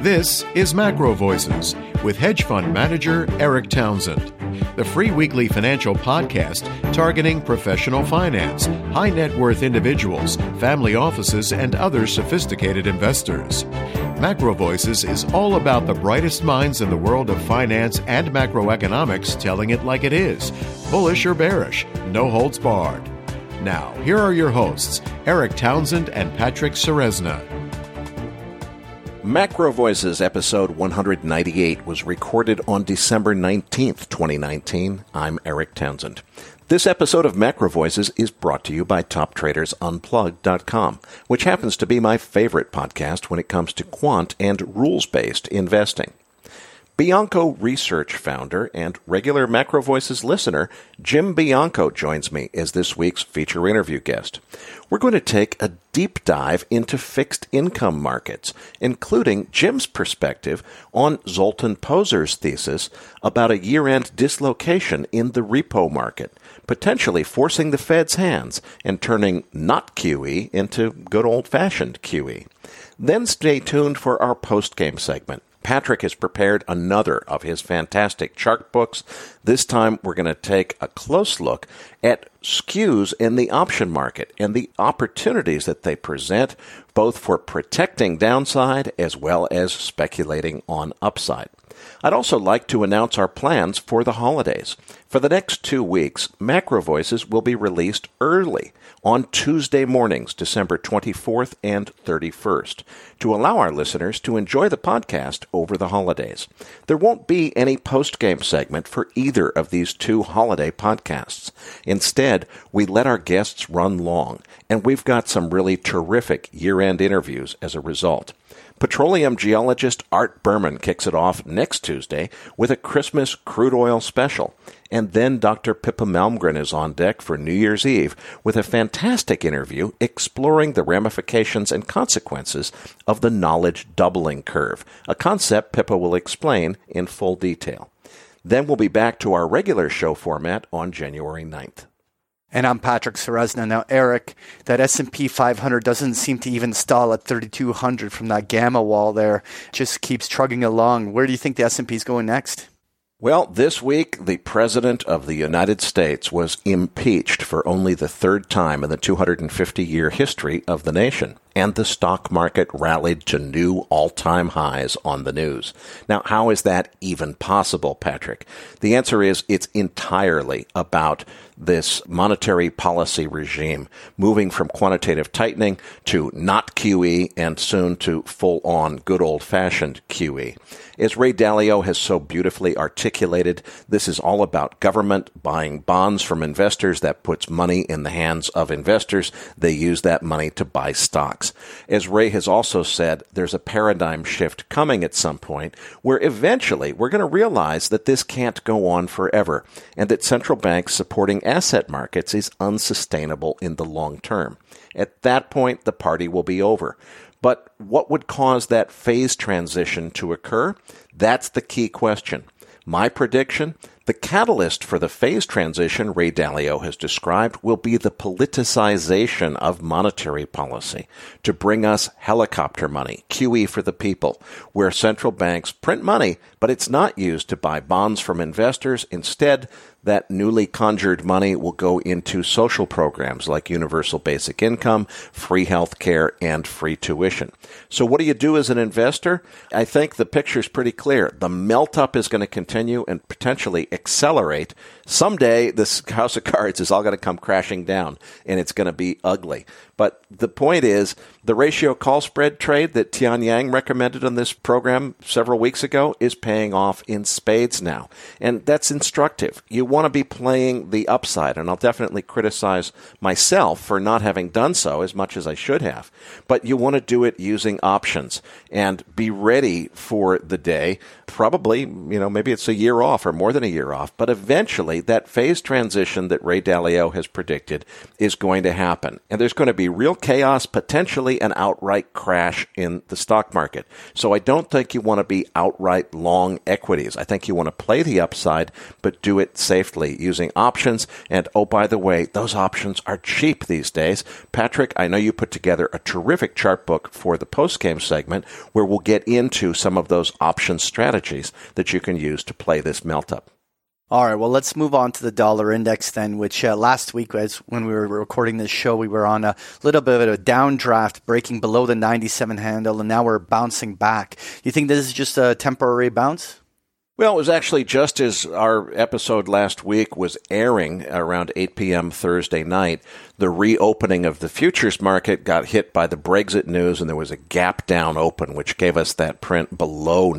This is Macro Voices with hedge fund manager Eric Townsend, the free weekly financial podcast targeting professional finance, high net worth individuals, family offices, and other sophisticated investors. Macro Voices is all about the brightest minds in the world of finance and macroeconomics telling it like it is, bullish or bearish, no holds barred. Now, here are your hosts, Eric Townsend and Patrick Ceresna. Macro Voices episode 198 was recorded on December 19th, 2019. I'm Eric Townsend. This episode of Macro Voices is brought to you by TopTradersUnplugged.com, which happens to be my favorite podcast when it comes to quant and rules-based investing. Bianco Research founder and regular Macro Voices listener, Jim Bianco, joins me as this week's feature interview guest. We're going to take a deep dive into fixed income markets, including Jim's perspective on Zoltan Pozer's thesis about a year-end dislocation in the repo market, potentially forcing the Fed's hands and turning not QE into good old-fashioned QE. Then stay tuned for our post-game segment. Patrick has prepared another of his fantastic chart books. This time we're going to take a close look at skews in the option market and the opportunities that they present, both for protecting downside as well as speculating on upside. I'd also like to announce our plans for the holidays. For the next 2 weeks, Macro Voices will be released early on Tuesday mornings, December 24th and 31st, to allow our listeners to enjoy the podcast over the holidays. There won't be any post-game segment for either of these two holiday podcasts. Instead, we let our guests run long, and we've got some really terrific year-end interviews as a result. Petroleum geologist Art Berman kicks it off next Tuesday with a Christmas crude oil special. And then Dr. Pippa Malmgren is on deck for New Year's Eve with a fantastic interview exploring the ramifications and consequences of the knowledge doubling curve, a concept Pippa will explain in full detail. Then we'll be back to our regular show format on January 9th. And I'm Patrick Ceresna. Now, Eric, that S&P 500 doesn't seem to even stall at 3,200 from that gamma wall there. Just keeps trugging along. Where do you think the S&P is going next? Well, this week, the President of the United States was impeached for only the third time in the 250-year history of the nation, and the stock market rallied to new all-time highs on the news. Now, how is that even possible, Patrick? The answer is it's entirely about this monetary policy regime moving from quantitative tightening to not QE and soon to full-on good old-fashioned QE. As Ray Dalio has so beautifully articulated, this is all about government buying bonds from investors. That puts money in the hands of investors. They use that money to buy stocks. As Ray has also said, there's a paradigm shift coming at some point where eventually we're going to realize that this can't go on forever and that central banks supporting asset markets is unsustainable in the long term. At that point, the party will be over. But what would cause that phase transition to occur? That's the key question. My prediction, the catalyst for the phase transition Ray Dalio has described will be the politicization of monetary policy to bring us helicopter money, QE for the people, where central banks print money, but it's not used to buy bonds from investors. Instead, that newly conjured money will go into social programs like universal basic income, free health care, and free tuition. So what do you do as an investor? I think the picture's pretty clear. The melt-up is going to continue and potentially accelerate. Someday, this house of cards is all going to come crashing down, and it's going to be ugly. But the point is, the ratio call spread trade that Tian Yang recommended on this program several weeks ago is paying off in spades now. And that's instructive. You want to be playing the upside, and I'll definitely criticize myself for not having done so as much as I should have. But you want to do it using options and be ready for the day. Probably, maybe it's a year off or more than a year off, but eventually that phase transition that Ray Dalio has predicted is going to happen. And there's going to be real chaos, potentially an outright crash in the stock market. So I don't think you want to be outright long equities. I think you want to play the upside, but do it safely safely using options. And oh, by the way, those options are cheap these days. Patrick, I know you put together a terrific chart book for the post-game segment where we'll get into some of those option strategies that you can use to play this melt-up. All right, well, let's move on to the dollar index then, which last week, when we were recording this show, we were on a little bit of a downdraft, breaking below the 97 handle, and now we're bouncing back. You think this is just a temporary bounce? Well, it was actually just as our episode last week was airing around 8 p.m. Thursday night, the reopening of the futures market got hit by the Brexit news, and there was a gap down open, which gave us that print below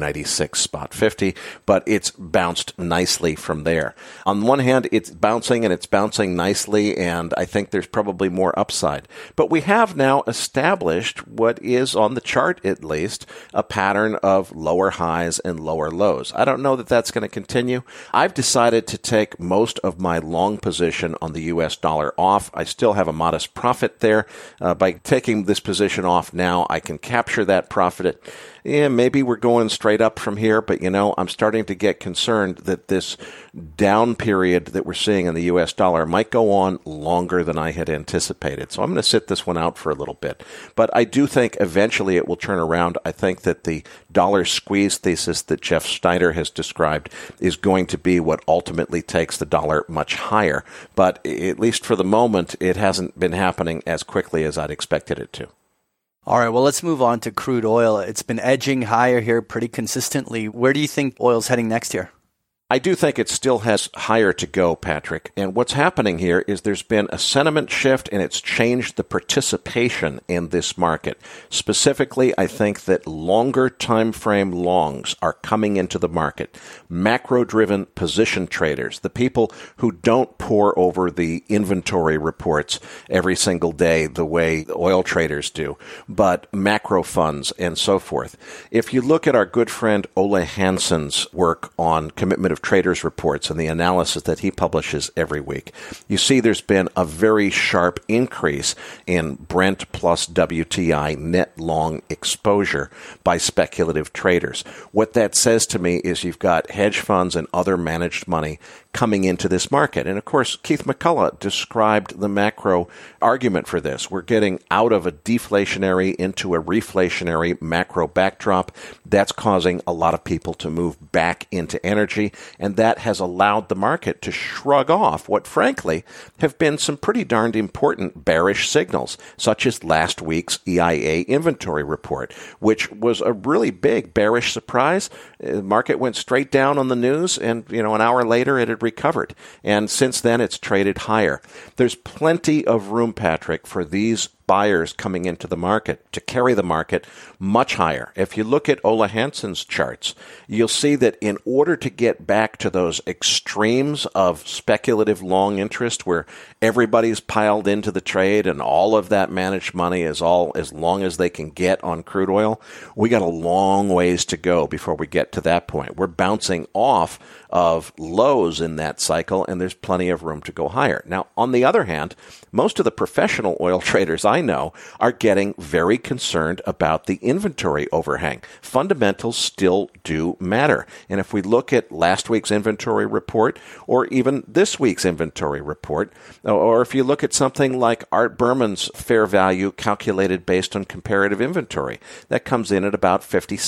96.50, but it's bounced nicely from there. On one hand, it's bouncing, and it's bouncing nicely, and I think there's probably more upside. But we have now established what is, on the chart at least, a pattern of lower highs and lower lows. I don't know that that's going to continue. I've decided to take most of my long position on the U.S. dollar off. I still have a modest profit there. By taking this position off now, I can capture that profit. Maybe we're going straight up from here, but I'm starting to get concerned that this down period that we're seeing in the U.S. dollar might go on longer than I had anticipated. So I'm going to sit this one out for a little bit. But I do think eventually it will turn around. I think that the dollar squeeze thesis that Jeff Schneider has described is going to be what ultimately takes the dollar much higher. But at least for the moment, it hasn't been happening as quickly as I'd expected it to. All right, well, let's move on to crude oil. It's been edging higher here pretty consistently. Where do you think oil's heading next year? I do think it still has higher to go, Patrick. And what's happening here is there's been a sentiment shift, and it's changed the participation in this market. Specifically, I think that longer time frame longs are coming into the market. Macro-driven position traders, the people who don't pore over the inventory reports every single day the way the oil traders do, but macro funds and so forth. If you look at our good friend Ole Hansen's work on commitment of traders reports and the analysis that he publishes every week, you see there's been a very sharp increase in Brent plus WTI net long exposure by speculative traders. What that says to me is you've got hedge funds and other managed money coming into this market. And of course, Keith McCullough described the macro argument for this. We're getting out of a deflationary into a reflationary macro backdrop. That's causing a lot of people to move back into energy, and that has allowed the market to shrug off what, frankly, have been some pretty darned important bearish signals, such as last week's EIA inventory report, which was a really big bearish surprise. The market went straight down on the news, and an hour later it had recovered. And since then, it's traded higher. There's plenty of room, Patrick, for these buyers coming into the market to carry the market much higher. If you look at Ole Hansen's charts, you'll see that in order to get back to those extremes of speculative long interest where everybody's piled into the trade and all of that managed money is all as long as they can get on crude oil, we got a long ways to go before we get to that point. We're bouncing off of lows in that cycle, and there's plenty of room to go higher. Now, on the other hand, most of the professional oil traders I know are getting very concerned about the inventory overhang. Fundamentals still do matter. And if we look at last week's inventory report, or even this week's inventory report, or if you look at something like Art Berman's fair value calculated based on comparative inventory, that comes in at about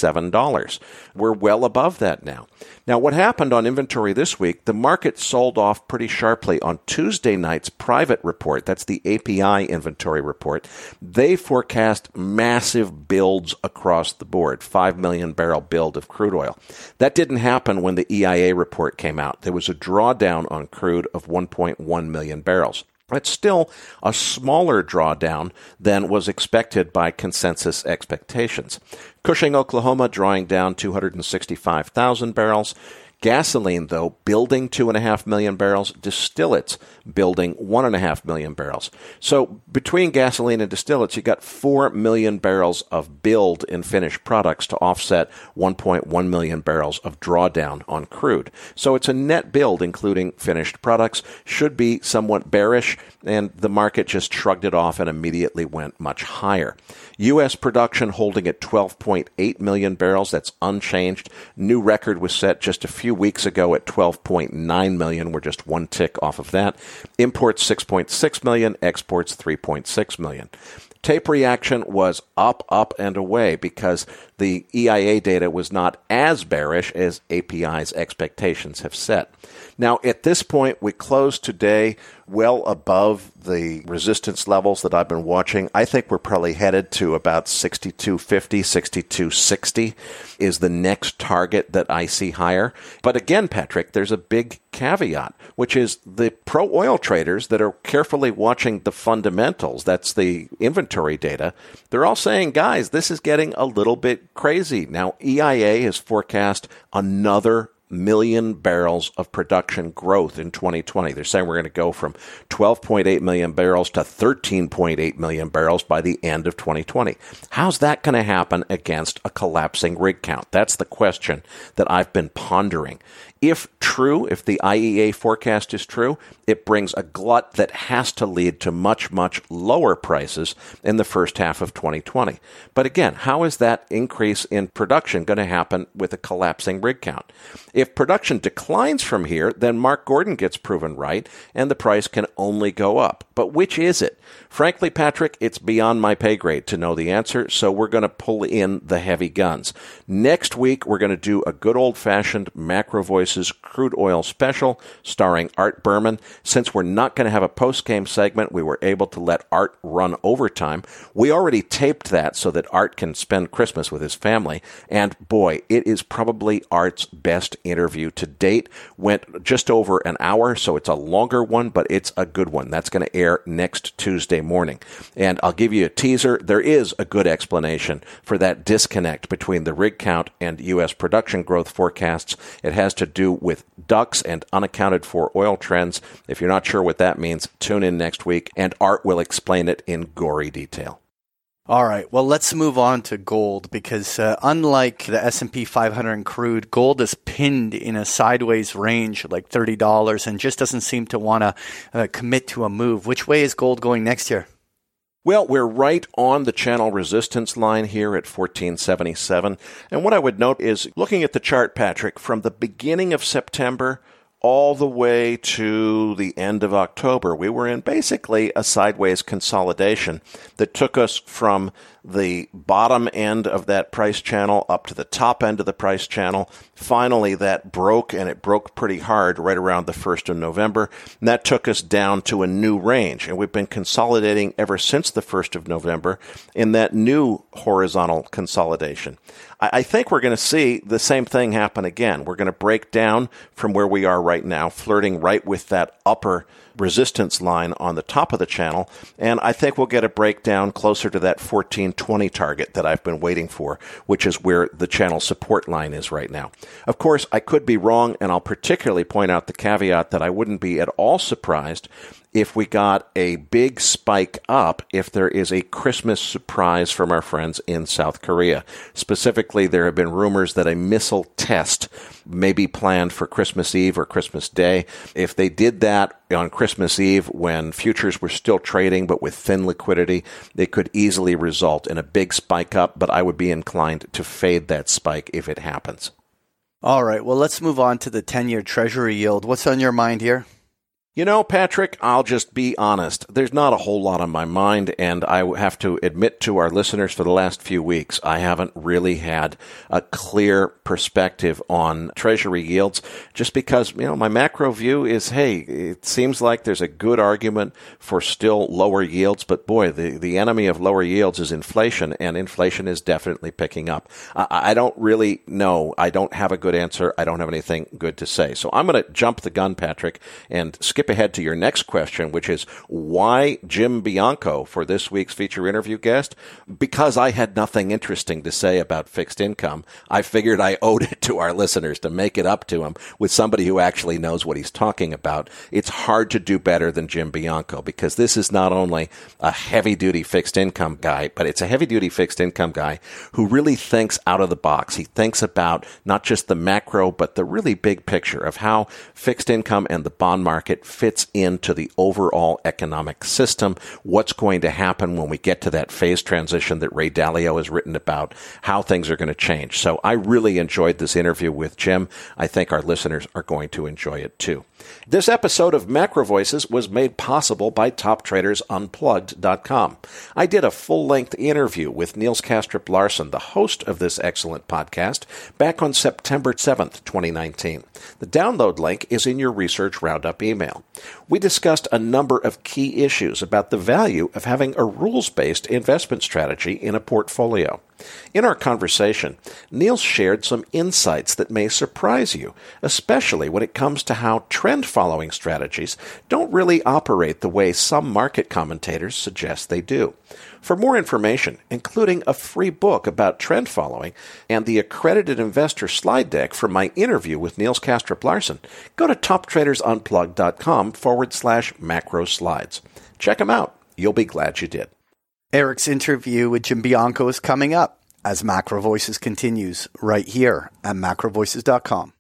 $57. We're well above that now. Now, what happened on inventory this week, the market sold off pretty sharply on Tuesday night's private report. That's the API inventory report. They forecast massive builds across the board, 5 million barrel build of crude oil. That didn't happen when the EIA report came out. There was a drawdown on crude of 1.1 million barrels. It's still a smaller drawdown than was expected by consensus expectations. Cushing, Oklahoma, drawing down 265,000 barrels. Gasoline, though, building 2.5 million barrels. Distillates building 1.5 million barrels. So between gasoline and distillates, you got 4 million barrels of build in finished products to offset 1.1 million barrels of drawdown on crude. So it's a net build, including finished products. Should be somewhat bearish, and the market just shrugged it off and immediately went much higher. U.S. production holding at 12.8 million barrels. That's unchanged. New record was set just a few few weeks ago at 12.9 million. We're just one tick off of that. Imports 6.6 million, exports 3.6 million. Tape reaction was up, and away because the EIA data was not as bearish as API's expectations have set. Now, at this point, we closed today well above the resistance levels that I've been watching. I think we're probably headed to about 62.50, 62.60 is the next target that I see higher. But again, Patrick, there's a big caveat, which is the pro-oil traders that are carefully watching the fundamentals, that's the inventory data, they're all saying, guys, this is getting a little bit crazy. Now, EIA has forecast another million barrels of production growth in 2020. They're saying we're going to go from 12.8 million barrels to 13.8 million barrels by the end of 2020. How's that going to happen against a collapsing rig count? That's the question that I've been pondering. If true, if the IEA forecast is true, it brings a glut that has to lead to much, much lower prices in the first half of 2020. But again, how is that increase in production going to happen with a collapsing rig count? If production declines from here, then Mark Gordon gets proven right, and the price can only go up. But which is it? Frankly, Patrick, it's beyond my pay grade to know the answer, so we're going to pull in the heavy guns. Next week, we're going to do a good old-fashioned Macro Voices crude oil special starring Art Berman. Since we're not going to have a post-game segment, we were able to let Art run overtime. We already taped that so that Art can spend Christmas with his family, and boy, it is probably Art's best interview to date. Went just over an hour, so it's a longer one, but it's a good one. That's going to air next Tuesday morning. And I'll give you a teaser. There is a good explanation for that disconnect between the rig count and U.S. production growth forecasts. It has to do with DUCs and unaccounted for oil trends. If you're not sure what that means, tune in next week, and Art will explain it in gory detail. All right, well, let's move on to gold because unlike the S&P 500 and crude, gold is pinned in a sideways range like $30 and just doesn't seem to want to commit to a move. Which way is gold going next year? Well, we're right on the channel resistance line here at 1477. And what I would note is, looking at the chart, Patrick, from the beginning of September all the way to the end of October, we were in basically a sideways consolidation that took us from the bottom end of that price channel up to the top end of the price channel. Finally, that broke, and it broke pretty hard right around the 1st of November. And that took us down to a new range, and we've been consolidating ever since the 1st of November in that new horizontal consolidation. I think we're going to see the same thing happen again. We're going to break down from where we are right now, flirting right with that upper resistance line on the top of the channel, and I think we'll get a breakdown closer to that 1420 target that I've been waiting for, which is where the channel support line is right now. Of course, I could be wrong, and I'll particularly point out the caveat that I wouldn't be at all surprised if we got a big spike up if there is a Christmas surprise from our friends in South Korea. Specifically, there have been rumors that a missile test may be planned for Christmas Eve or Christmas Day. If they did that on Christmas Eve when futures were still trading but with thin liquidity, it could easily result in a big spike up, but I would be inclined to fade that spike if it happens. All right, well, let's move on to the 10-year Treasury yield. What's on your mind here? You know, Patrick, I'll just be honest. There's not a whole lot on my mind, and I have to admit to our listeners for the last few weeks, I haven't really had a clear perspective on Treasury yields, just because, my macro view is, hey, it seems like there's a good argument for still lower yields, but boy, the enemy of lower yields is inflation, and inflation is definitely picking up. I don't really know. I don't have a good answer. I don't have anything good to say. So I'm going to jump the gun, Patrick, and skip ahead to your next question, which is why Jim Bianco for this week's feature interview guest? Because I had nothing interesting to say about fixed income. I figured I owed it to our listeners to make it up to him with somebody who actually knows what he's talking about. It's hard to do better than Jim Bianco because this is not only a heavy-duty fixed income guy, but it's a heavy-duty fixed income guy who really thinks out of the box. He thinks about not just the macro, but the really big picture of how fixed income and the bond market fits into the overall economic system, what's going to happen when we get to that phase transition that Ray Dalio has written about, how things are going to change. So I really enjoyed this interview with Jim. I think our listeners are going to enjoy it too. This episode of Macro Voices was made possible by TopTradersUnplugged.com. I did a full-length interview with Niels Kastrup Larsen, the host of this excellent podcast, back on September 7th, 2019. The download link is in your Research Roundup email. We discussed a number of key issues about the value of having a rules-based investment strategy in a portfolio. In our conversation, Niels shared some insights that may surprise you, especially when it comes to how trend-following strategies don't really operate the way some market commentators suggest they do. For more information, including a free book about trend following and the accredited investor slide deck from my interview with Niels Kastrup Larsen, go to TopTradersUnplugged.com/macro slides. Check them out. You'll be glad you did. Eric's interview with Jim Bianco is coming up as Macro Voices continues right here at macrovoices.com.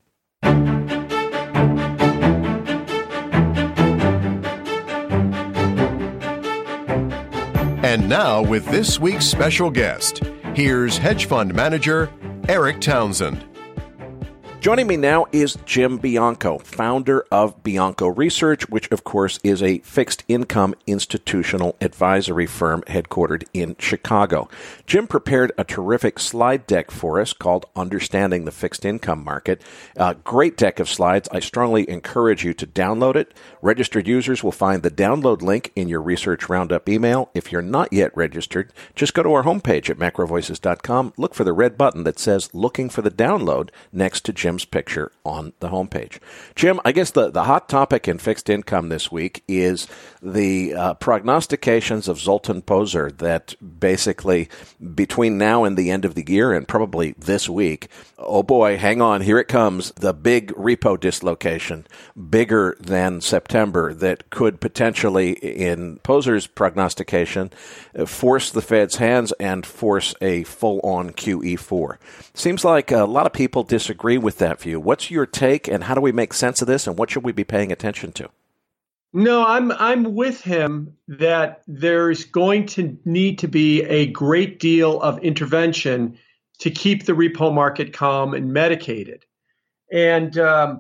And now with this week's special guest, here's hedge fund manager Eric Townsend. Joining me now is Jim Bianco, founder of Bianco Research, which, of course, is a fixed income institutional advisory firm headquartered in Chicago. Jim prepared a terrific slide deck for us called Understanding the Fixed Income Market. A great deck of slides. I strongly encourage you to download it. Registered users will find the download link in your Research Roundup email. If you're not yet registered, just go to our homepage at macrovoices.com. Look for the red button that says Looking for the Download next to Jim's picture on the homepage. Jim, I guess the hot topic in fixed income this week is the prognostications of Zoltan Pozsar that basically between now and the end of the year and probably this week, oh boy, hang on, here it comes, the big repo dislocation, bigger than September, that could potentially, in Pozsar's prognostication, force the Fed's hands and force a full-on QE4. Seems like a lot of people disagree with that view. What's your take, and how do we make sense of this, and what should we be paying attention to? No, I'm with him that there's going to need to be a great deal of intervention to keep the repo market calm and medicated. And,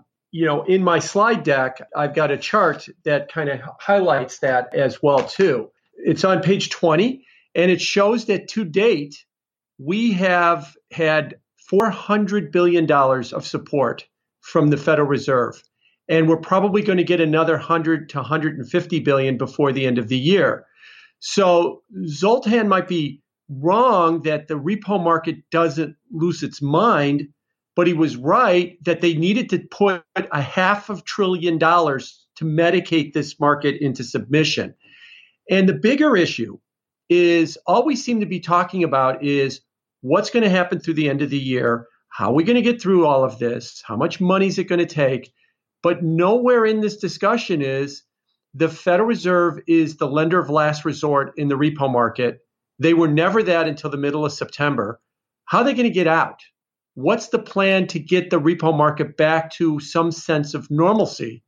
in my slide deck, I've got a chart that kind of highlights that as well, too. It's on page 20, and it shows that to date, we have had $400 billion of support from the Federal Reserve. And we're probably going to get another 100 to 150 billion before the end of the year. So Zoltan might be wrong that the repo market doesn't lose its mind, but he was right that they needed to put $500 billion to medicate this market into submission. And the bigger issue is all we seem to be talking about is what's going to happen through the end of the year, how are we going to get through all of this, how much money is it going to take? But nowhere in this discussion is the Federal Reserve is the lender of last resort in the repo market. They were never that until the middle of September. How are they going to get out? What's the plan to get the repo market back to some sense of normalcy?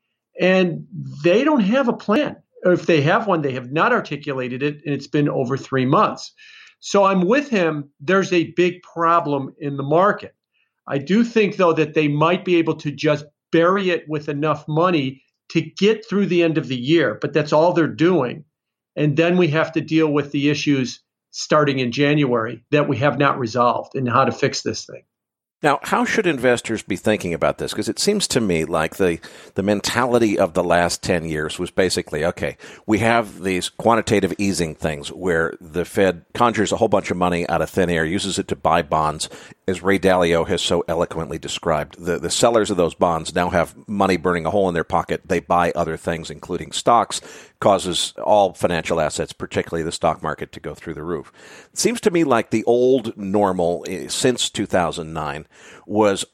And they don't have a plan. Or if they have one, they have not articulated it, and it's been over 3 months. So I'm with him. There's a big problem in the market. I do think, though, that they might be able to just bury it with enough money to get through the end of the year, but that's all they're doing. And then we have to deal with the issues starting in January that we have not resolved and how to fix this thing. Now, how should investors be thinking about this? Because it seems to me like the mentality of the last 10 years was basically, okay, we have these quantitative easing things where the Fed conjures a whole bunch of money out of thin air, uses it to buy bonds, as Ray Dalio has so eloquently described. The sellers of those bonds now have money burning a hole in their pocket. They buy other things, including stocks, causes all financial assets, particularly the stock market, to go through the roof. It seems to me like the old normal since 2009 was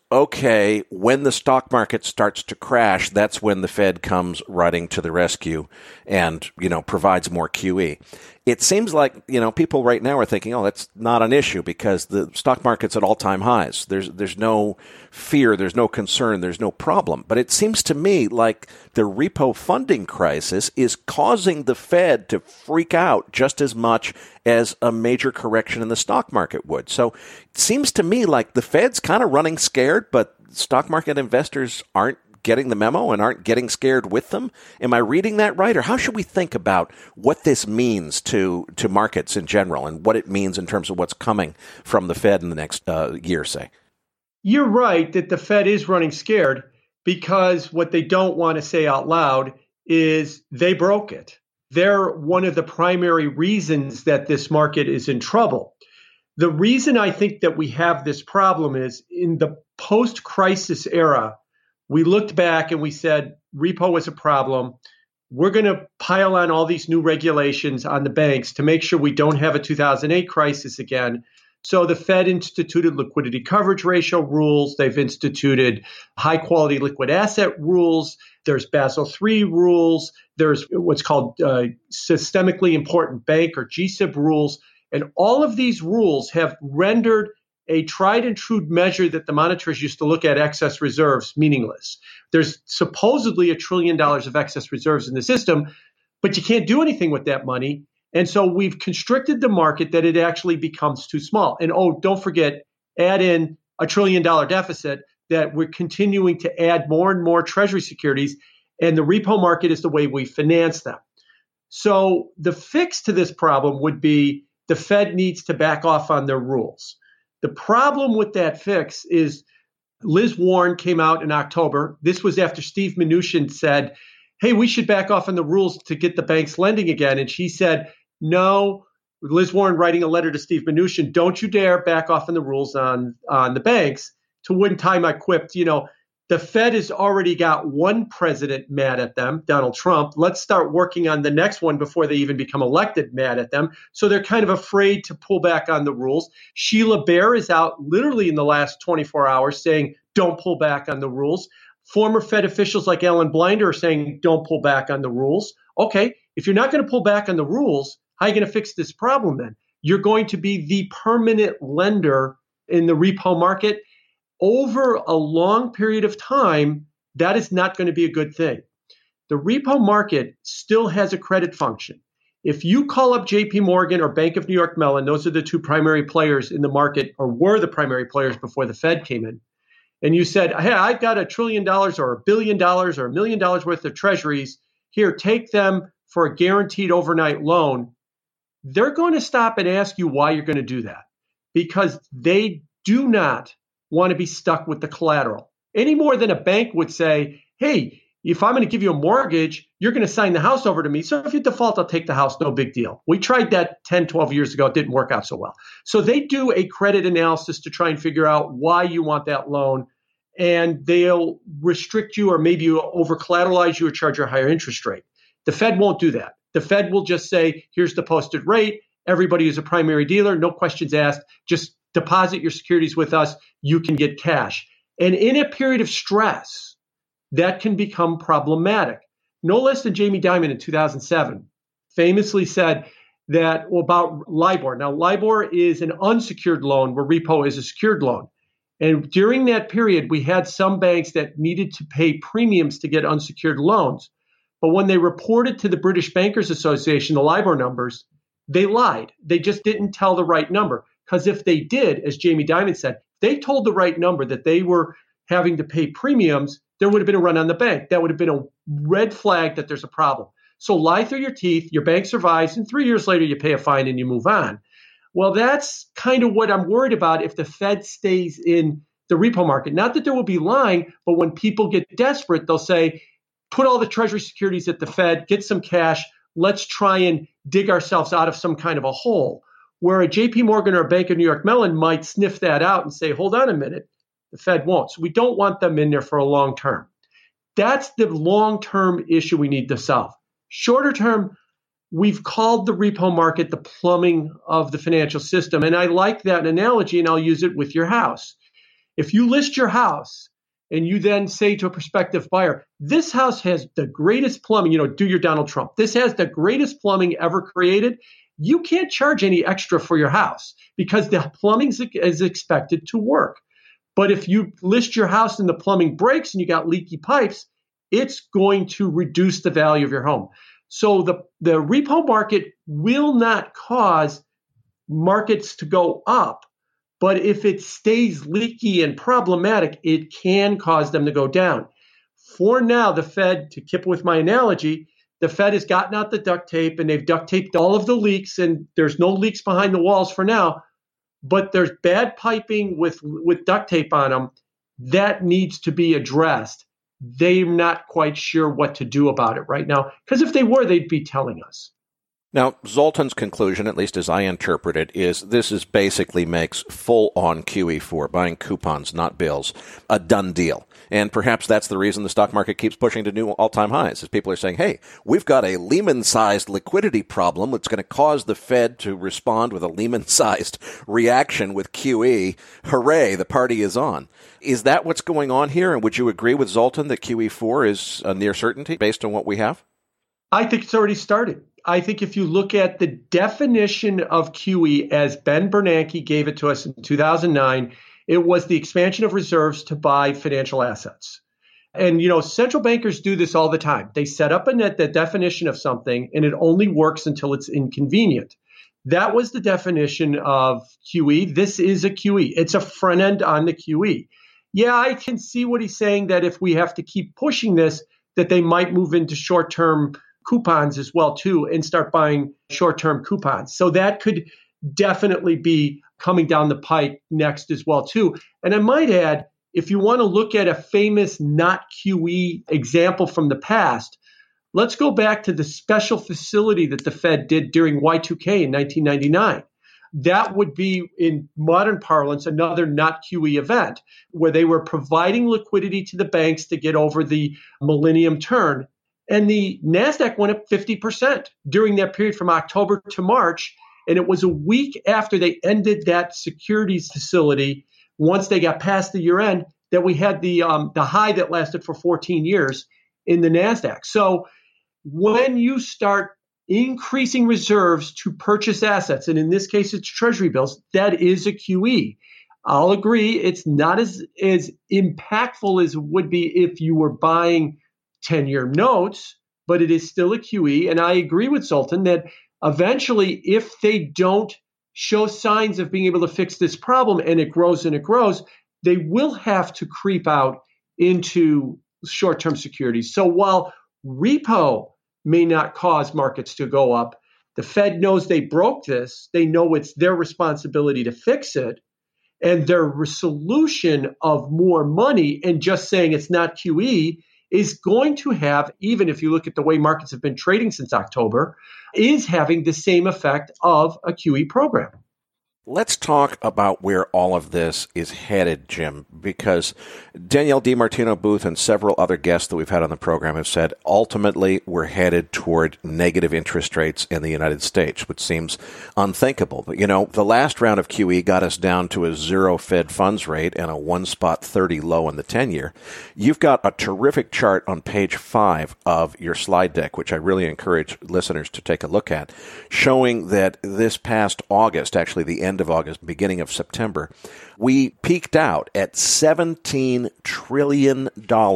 okay, when the stock market starts to crash, that's when the Fed comes running to the rescue and, provides more QE. It seems like, people right now are thinking, oh, that's not an issue because the stock market's at all-time highs. There's no fear, there's no concern, there's no problem. But it seems to me like the repo funding crisis is causing the Fed to freak out just as much as a major correction in the stock market would. So it seems to me like the Fed's kind of running scared, but stock market investors aren't getting the memo and aren't getting scared with them. Am I reading that right? Or how should we think about what this means to markets in general and what it means in terms of what's coming from the Fed in the next year, say? You're right that the Fed is running scared because what they don't want to say out loud is they broke it. They're one of the primary reasons that this market is in trouble. The reason I think that we have this problem is in the post-crisis era, we looked back and we said, repo was a problem. We're going to pile on all these new regulations on the banks to make sure we don't have a 2008 crisis again. So the Fed instituted liquidity coverage ratio rules. They've instituted high quality liquid asset rules. There's Basel III rules. There's what's called systemically important bank or GSIB rules. And all of these rules have rendered a tried and true measure that the monitors used to look at, excess reserves, meaningless. There's supposedly $1 trillion of excess reserves in the system, but you can't do anything with that money. And so we've constricted the market that it actually becomes too small. And don't forget, add in $1 trillion deficit that we're continuing to add more and more treasury securities, and the repo market is the way we finance them. So the fix to this problem would be the Fed needs to back off on their rules. The problem with that fix is Liz Warren came out in October. This was after Steve Mnuchin said, hey, we should back off on the rules to get the banks lending again. And she said, no, Liz Warren writing a letter to Steve Mnuchin, don't you dare back off on the rules on the banks. To one time I quipped, the Fed has already got one president mad at them, Donald Trump. Let's start working on the next one before they even become elected mad at them. So they're kind of afraid to pull back on the rules. Sheila Bair is out literally in the last 24 hours saying, don't pull back on the rules. Former Fed officials like Alan Blinder are saying, don't pull back on the rules. Okay, if you're not going to pull back on the rules, how are you going to fix this problem then? You're going to be the permanent lender in the repo market. Over a long period of time, that is not going to be a good thing. The repo market still has a credit function. If you call up JP Morgan or Bank of New York Mellon, those are the two primary players in the market, or were the primary players before the Fed came in, and you said, hey, I've got $1 trillion or $1 billion or $1 million worth of treasuries. Here, take them for a guaranteed overnight loan. They're going to stop and ask you why you're going to do that, because they do not want to be stuck with the collateral any more than a bank would say, hey, if I'm going to give you a mortgage, you're going to sign the house over to me. So if you default, I'll take the house. No big deal. We tried that 10, 12 years ago. It didn't work out so well. So they do a credit analysis to try and figure out why you want that loan. And they'll restrict you or maybe you over collateralize you or charge you a higher interest rate. The Fed won't do that. The Fed will just say, here's the posted rate. Everybody is a primary dealer. No questions asked. Just deposit your securities with us. You can get cash. And in a period of stress, that can become problematic. No less than Jamie Dimon in 2007 famously said that about LIBOR. Now, LIBOR is an unsecured loan where repo is a secured loan. And during that period, we had some banks that needed to pay premiums to get unsecured loans. But when they reported to the British Bankers Association the LIBOR numbers, they lied. They just didn't tell the right number. Because if they did, as Jamie Dimon said, they told the right number that they were having to pay premiums, there would have been a run on the bank. That would have been a red flag that there's a problem. So lie through your teeth, your bank survives, and 3 years later you pay a fine and you move on. Well, that's kind of what I'm worried about if the Fed stays in the repo market. Not that there will be lying, but when people get desperate, they'll say, put all the treasury securities at the Fed, get some cash, let's try and dig ourselves out of some kind of a hole. Where a JP Morgan or a Bank of New York Mellon might sniff that out and say, hold on a minute, the Fed won't. So we don't want them in there for a long term. That's the long-term issue we need to solve. Shorter term, we've called the repo market the plumbing of the financial system. And I like that analogy, and I'll use it with your house. If you list your house and you then say to a prospective buyer, this house has the greatest plumbing, do your Donald Trump. This has the greatest plumbing ever created. You can't charge any extra for your house because the plumbing is expected to work. But if you list your house and the plumbing breaks and you got leaky pipes, it's going to reduce the value of your home. So the repo market will not cause markets to go up. But if it stays leaky and problematic, it can cause them to go down. For now, the Fed, to keep with my analogy, the Fed has gotten out the duct tape and they've duct taped all of the leaks, and there's no leaks behind the walls for now. But there's bad piping with duct tape on them that needs to be addressed. They're not quite sure what to do about it right now, because if they were, they'd be telling us. Now, Zoltan's conclusion, at least as I interpret it, is this is basically makes full-on QE4, buying coupons, not bills, a done deal. And perhaps that's the reason the stock market keeps pushing to new all-time highs, is people are saying, hey, we've got a Lehman-sized liquidity problem that's going to cause the Fed to respond with a Lehman-sized reaction with QE. Hooray, the party is on. Is that what's going on here? And would you agree with Zoltan that QE4 is a near certainty based on what we have? I think it's already started. I think if you look at the definition of QE as Ben Bernanke gave it to us in 2009, it was the expansion of reserves to buy financial assets. And, central bankers do this all the time. They set up the definition of something, and it only works until it's inconvenient. That was the definition of QE. This is a QE. It's a front end on the QE. Yeah, I can see what he's saying, that if we have to keep pushing this, that they might move into short-term coupons as well, too, and start buying short-term coupons. So that could definitely be coming down the pike next as well, too. And I might add, if you want to look at a famous not QE example from the past, let's go back to the special facility that the Fed did during Y2K in 1999. That would be, in modern parlance, another not QE event where they were providing liquidity to the banks to get over the millennium turn. And the NASDAQ went up 50% during that period from October to March. And it was a week after they ended that securities facility, once they got past the year end, that we had the high that lasted for 14 years in the NASDAQ. So when you start increasing reserves to purchase assets, and in this case, it's treasury bills, that is a QE. I'll agree it's not as impactful as it would be if you were buying 10-year notes, but it is still a QE. And I agree with Zoltan that eventually, if they don't show signs of being able to fix this problem and it grows, they will have to creep out into short-term securities. So while repo may not cause markets to go up, the Fed knows they broke this. They know it's their responsibility to fix it. And their solution of more money and just saying it's not QE is going to have, even if you look at the way markets have been trading since October, is having the same effect of a QE program. Let's talk about where all of this is headed, Jim, because Danielle DiMartino Booth and several other guests that we've had on the program have said ultimately we're headed toward negative interest rates in the United States, which seems unthinkable. But, the last round of QE got us down to a zero Fed funds rate and a 1.30 low in the 10-year. You've got a terrific chart on page 5 of your slide deck, which I really encourage listeners to take a look at, showing that this past August, actually the end of August, beginning of September, we peaked out at $17 trillion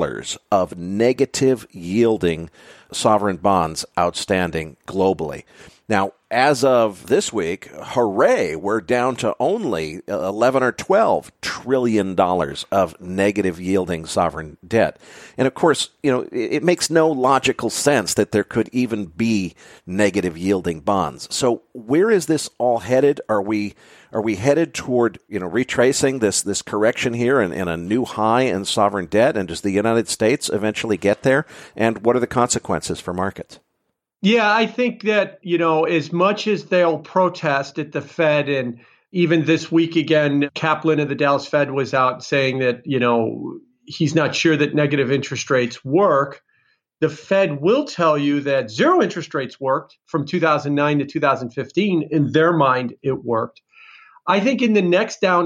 of negative yielding sovereign bonds outstanding globally. Now, as of this week, hooray, we're down to only 11 or 12 trillion dollars of negative yielding sovereign debt. And of course, it makes no logical sense that there could even be negative yielding bonds. So where is this all headed? Are we headed toward, retracing this correction here and a new high in sovereign debt? And does the United States eventually get there? And what are the consequences for markets? Yeah, I think that, as much as they'll protest at the Fed, and even this week again, Kaplan of the Dallas Fed was out saying that, he's not sure that negative interest rates work. The Fed will tell you that zero interest rates worked from 2009 to 2015. In their mind, it worked. I think in the next downturn,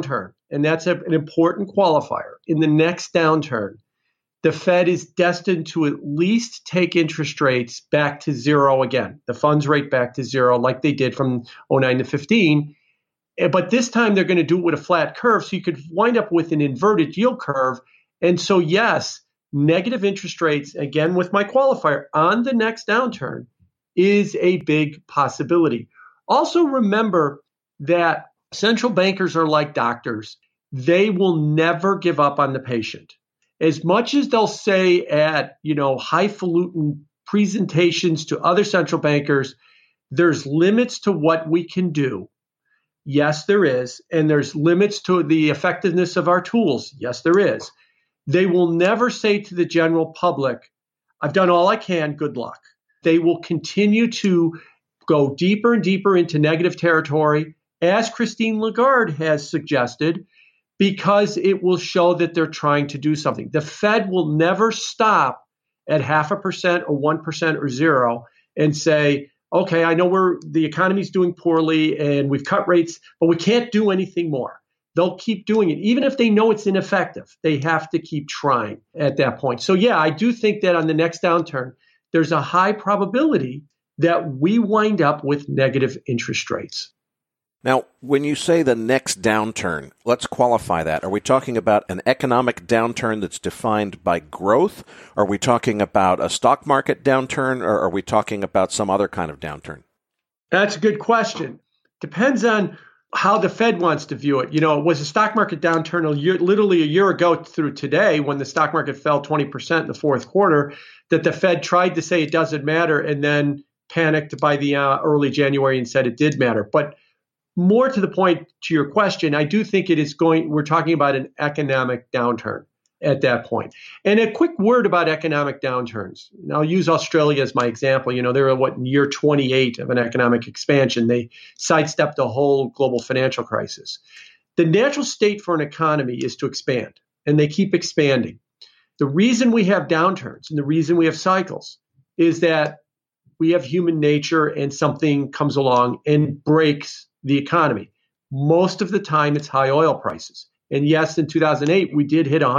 and that's an important qualifier, in the next downturn, the Fed is destined to at least take interest rates back to zero again, the funds rate back to zero like they did from 09 to 15. But this time they're going to do it with a flat curve, so you could wind up with an inverted yield curve. And so, yes, negative interest rates, again with my qualifier, on the next downturn is a big possibility. Also remember that central bankers are like doctors. They will never give up on the patient. As much as they'll say at, highfalutin presentations to other central bankers, there's limits to what we can do. Yes, there is. And there's limits to the effectiveness of our tools. Yes, there is. They will never say to the general public, I've done all I can, good luck. They will continue to go deeper and deeper into negative territory, as Christine Lagarde has suggested, because it will show that they're trying to do something. The Fed will never stop at 0.5% or 1% or 0 and say, okay, I know the economy's doing poorly and we've cut rates, but we can't do anything more. They'll keep doing it. Even if they know it's ineffective, they have to keep trying at that point. So yeah, I do think that on the next downturn, there's a high probability that we wind up with negative interest rates. Now, when you say the next downturn, let's qualify that. Are we talking about an economic downturn that's defined by growth? Are we talking about a stock market downturn, or are we talking about some other kind of downturn? That's a good question. Depends on how the Fed wants to view it. It was a stock market downturn literally a year ago through today when the stock market fell 20% in the fourth quarter, that the Fed tried to say it doesn't matter and then panicked by the early January and said it did matter. But more to the point to your question, I do think we're talking about an economic downturn at that point. And a quick word about economic downturns. And I'll use Australia as my example. They're in year 28 of an economic expansion. They sidestepped the whole global financial crisis. The natural state for an economy is to expand, and they keep expanding. The reason we have downturns and the reason we have cycles is that we have human nature and something comes along and breaks the economy. Most of the time, it's high oil prices. And yes, in 2008, we did hit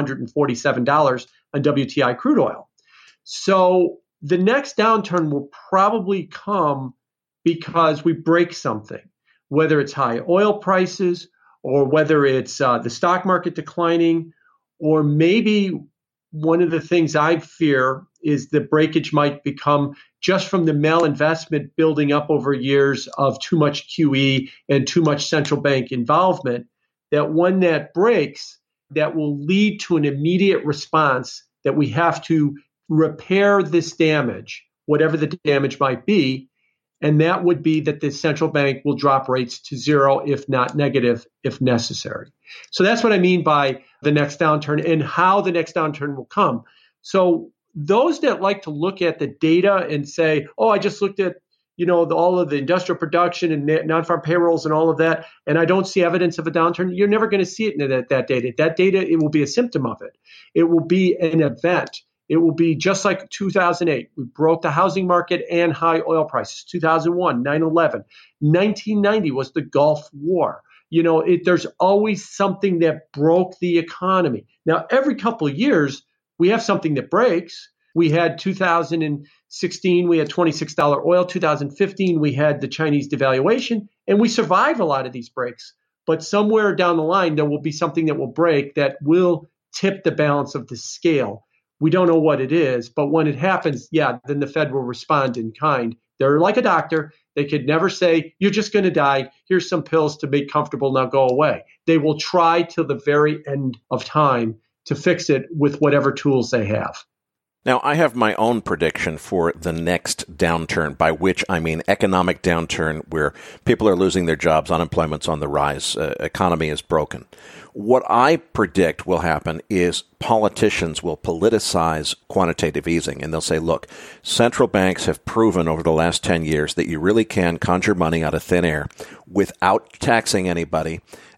$147 on WTI crude oil. So the next downturn will probably come because we break something, whether it's high oil prices or whether it's the stock market declining, or maybe one of the things I fear is the breakage might become just from the malinvestment building up over years of too much QE and too much central bank involvement, that when that breaks, that will lead to an immediate response that we have to repair this damage, whatever the damage might be. And that would be that the central bank will drop rates to zero, if not negative, if necessary. So that's what I mean by the next downturn and how the next downturn will come. So those that like to look at the data and say, oh, I just looked at all of the industrial production and non-farm payrolls and all of that, and I don't see evidence of a downturn, you're never going to see it in that data. That data, it will be a symptom of it. It will be an event. It will be just like 2008. We broke the housing market and high oil prices. 2001, 9/11. 1990 was the Gulf War. There's always something that broke the economy. Now, every couple of years, we have something that breaks. We had 2016, we had $26 oil. 2015, we had the Chinese devaluation, and we survived a lot of these breaks. But somewhere down the line, there will be something that will break that will tip the balance of the scale. We don't know what it is, but when it happens, then the Fed will respond in kind. They're like a doctor. They could never say, you're just going to die. Here's some pills to make comfortable, now go away. They will try till the very end of time to fix it with whatever tools they have. Now, I have my own prediction for the next downturn, by which I mean economic downturn where people are losing their jobs, unemployment's on the rise, economy is broken. What I predict will happen is politicians will politicize quantitative easing, and they'll say, look, central banks have proven over the last 10 years that you really can conjure money out of thin air without taxing anybody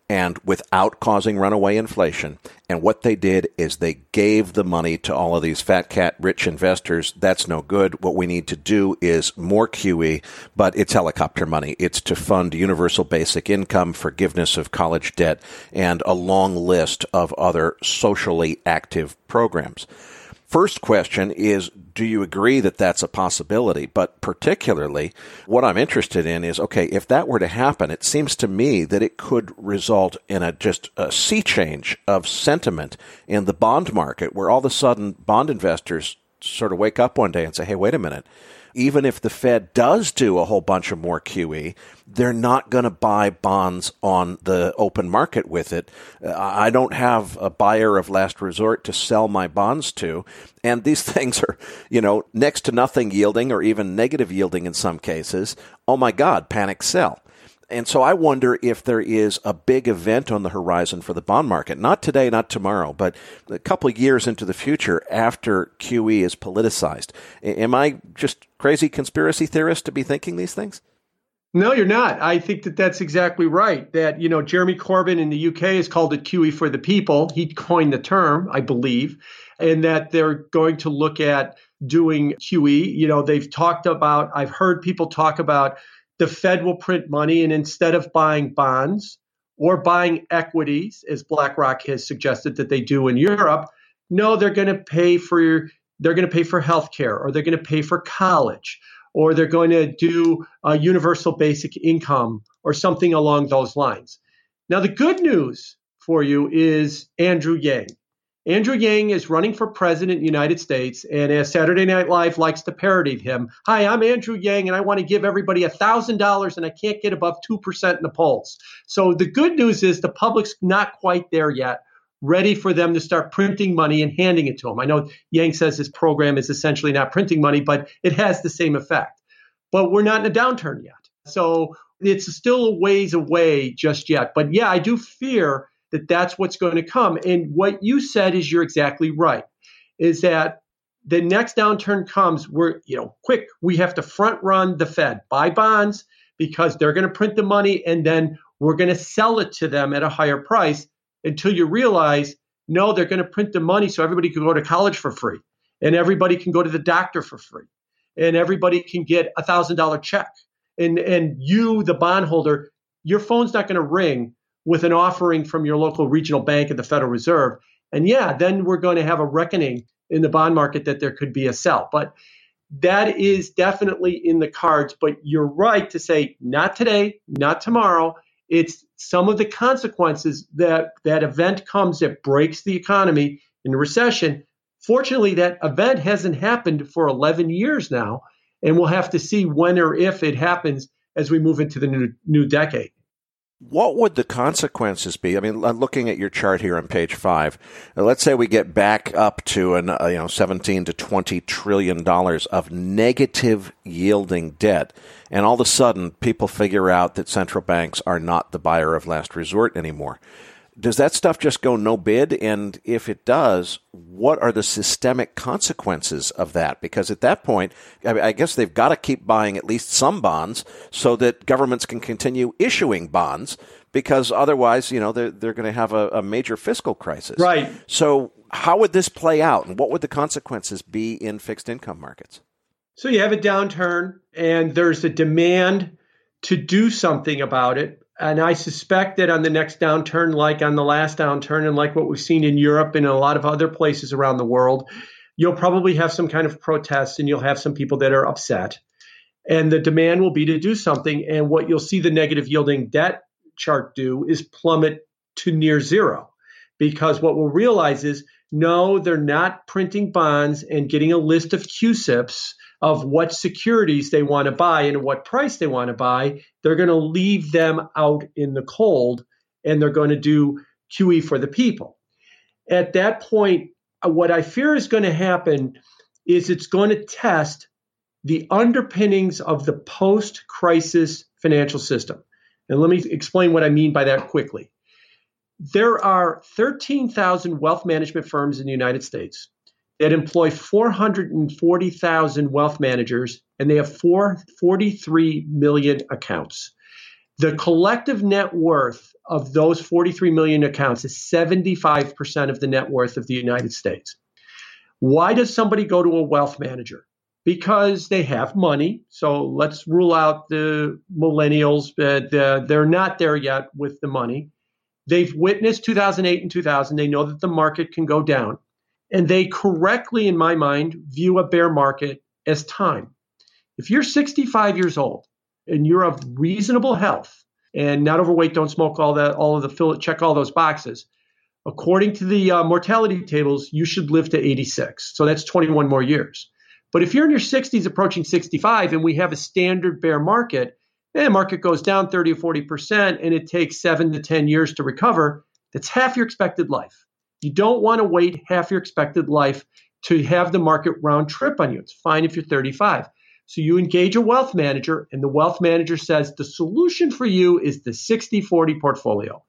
and without causing runaway inflation. And what they did is they gave the money to all of these fat cat rich investors. That's no good. What we need to do is more QE, but it's helicopter money. It's to fund universal basic income, forgiveness of college debt, and a long list of other socially active programs. First question is, do you agree that that's a possibility? But particularly, what I'm interested in is, okay, if that were to happen, it seems to me that it could result in just a sea change of sentiment in the bond market, where all of a sudden bond investors sort of wake up one day and say, hey, wait a minute. Even if the Fed does do a whole bunch of more QE, they're not going to buy bonds on the open market with it. I don't have a buyer of last resort to sell my bonds to. And these things are, next to nothing yielding or even negative yielding in some cases. Oh my God, panic sell. And so I wonder if there is a big event on the horizon for the bond market, not today, not tomorrow, but a couple of years into the future after QE is politicized. Am I just crazy conspiracy theorist to be thinking these things? No, you're not. I think that that's exactly right. That, Jeremy Corbyn in the UK has called it QE for the people. He coined the term, I believe, and that they're going to look at doing QE. They've talked about, I've heard people talk about the Fed will print money, and instead of buying bonds or buying equities, as BlackRock has suggested that they do in Europe, no, they're going to pay for healthcare, or they're going to pay for college, or they're going to do a universal basic income or something along those lines. Now, the good news for you is Andrew Yang. Andrew Yang is running for president of the United States, and as Saturday Night Live likes to parody him, hi, I'm Andrew Yang, and I want to give everybody $1,000, and I can't get above 2% in the polls. So the good news is the public's not quite there yet, ready for them to start printing money and handing it to them. I know Yang says his program is essentially not printing money, but it has the same effect. But we're not in a downturn yet. So it's still a ways away just yet. But yeah, I do fear that that's what's going to come. And what you said is you're exactly right, is that the next downturn comes, we have to front run the Fed, buy bonds because they're going to print the money, and then we're going to sell it to them at a higher price until you realize, no, they're going to print the money so everybody can go to college for free, and everybody can go to the doctor for free, and everybody can get a $1,000 check. And you, the bondholder, your phone's not going to ring with an offering from your local regional bank at the Federal Reserve. And yeah, then we're going to have a reckoning in the bond market that there could be a sell. But that is definitely in the cards. But you're right to say not today, not tomorrow. It's some of the consequences that event comes that breaks the economy in a recession. Fortunately, that event hasn't happened for 11 years now, and we'll have to see when or if it happens as we move into the new decade. What would the consequences be? I mean, looking at your chart here on page 5, let's say we get back up to $17 to $20 trillion of negative yielding debt, and all of a sudden people figure out that central banks are not the buyer of last resort anymore. Does that stuff just go no bid? And if it does, what are the systemic consequences of that? Because at that point, I guess they've got to keep buying at least some bonds so that governments can continue issuing bonds, because otherwise, they're going to have a major fiscal crisis. Right. So how would this play out, and what would the consequences be in fixed income markets? So you have a downturn, and there's a demand to do something about it. And I suspect that on the next downturn, like on the last downturn, and like what we've seen in Europe and in a lot of other places around the world, you'll probably have some kind of protests, and you'll have some people that are upset. And the demand will be to do something. And what you'll see the negative yielding debt chart do is plummet to near zero. Because what we'll realize is, no, they're not printing bonds and getting a list of QSIPs of what securities they want to buy and at what price they want to buy. They're going to leave them out in the cold, and they're going to do QE for the people. At that point, what I fear is going to happen is it's going to test the underpinnings of the post-crisis financial system. And let me explain what I mean by that quickly. There are 13,000 wealth management firms in the United States that employ 440,000 wealth managers, and they have 43 million accounts. The collective net worth of those 43 million accounts is 75% of the net worth of the United States. Why does somebody go to a wealth manager? Because they have money. So let's rule out the millennials. They're not there yet with the money. They've witnessed 2008 and 2000. They know that the market can go down. And they correctly, in my mind, view a bear market as time. If you're 65 years old and you're of reasonable health and not overweight, don't smoke, check all those boxes, according to the mortality tables, you should live to 86. So that's 21 more years. But if you're in your 60s approaching 65 and we have a standard bear market, and the market goes down 30 or 40% and it takes 7 to 10 years to recover, that's half your expected life. You don't want to wait half your expected life to have the market round trip on you. It's fine if you're 35. So you engage a wealth manager, and the wealth manager says the solution for you is the 60-40 portfolio.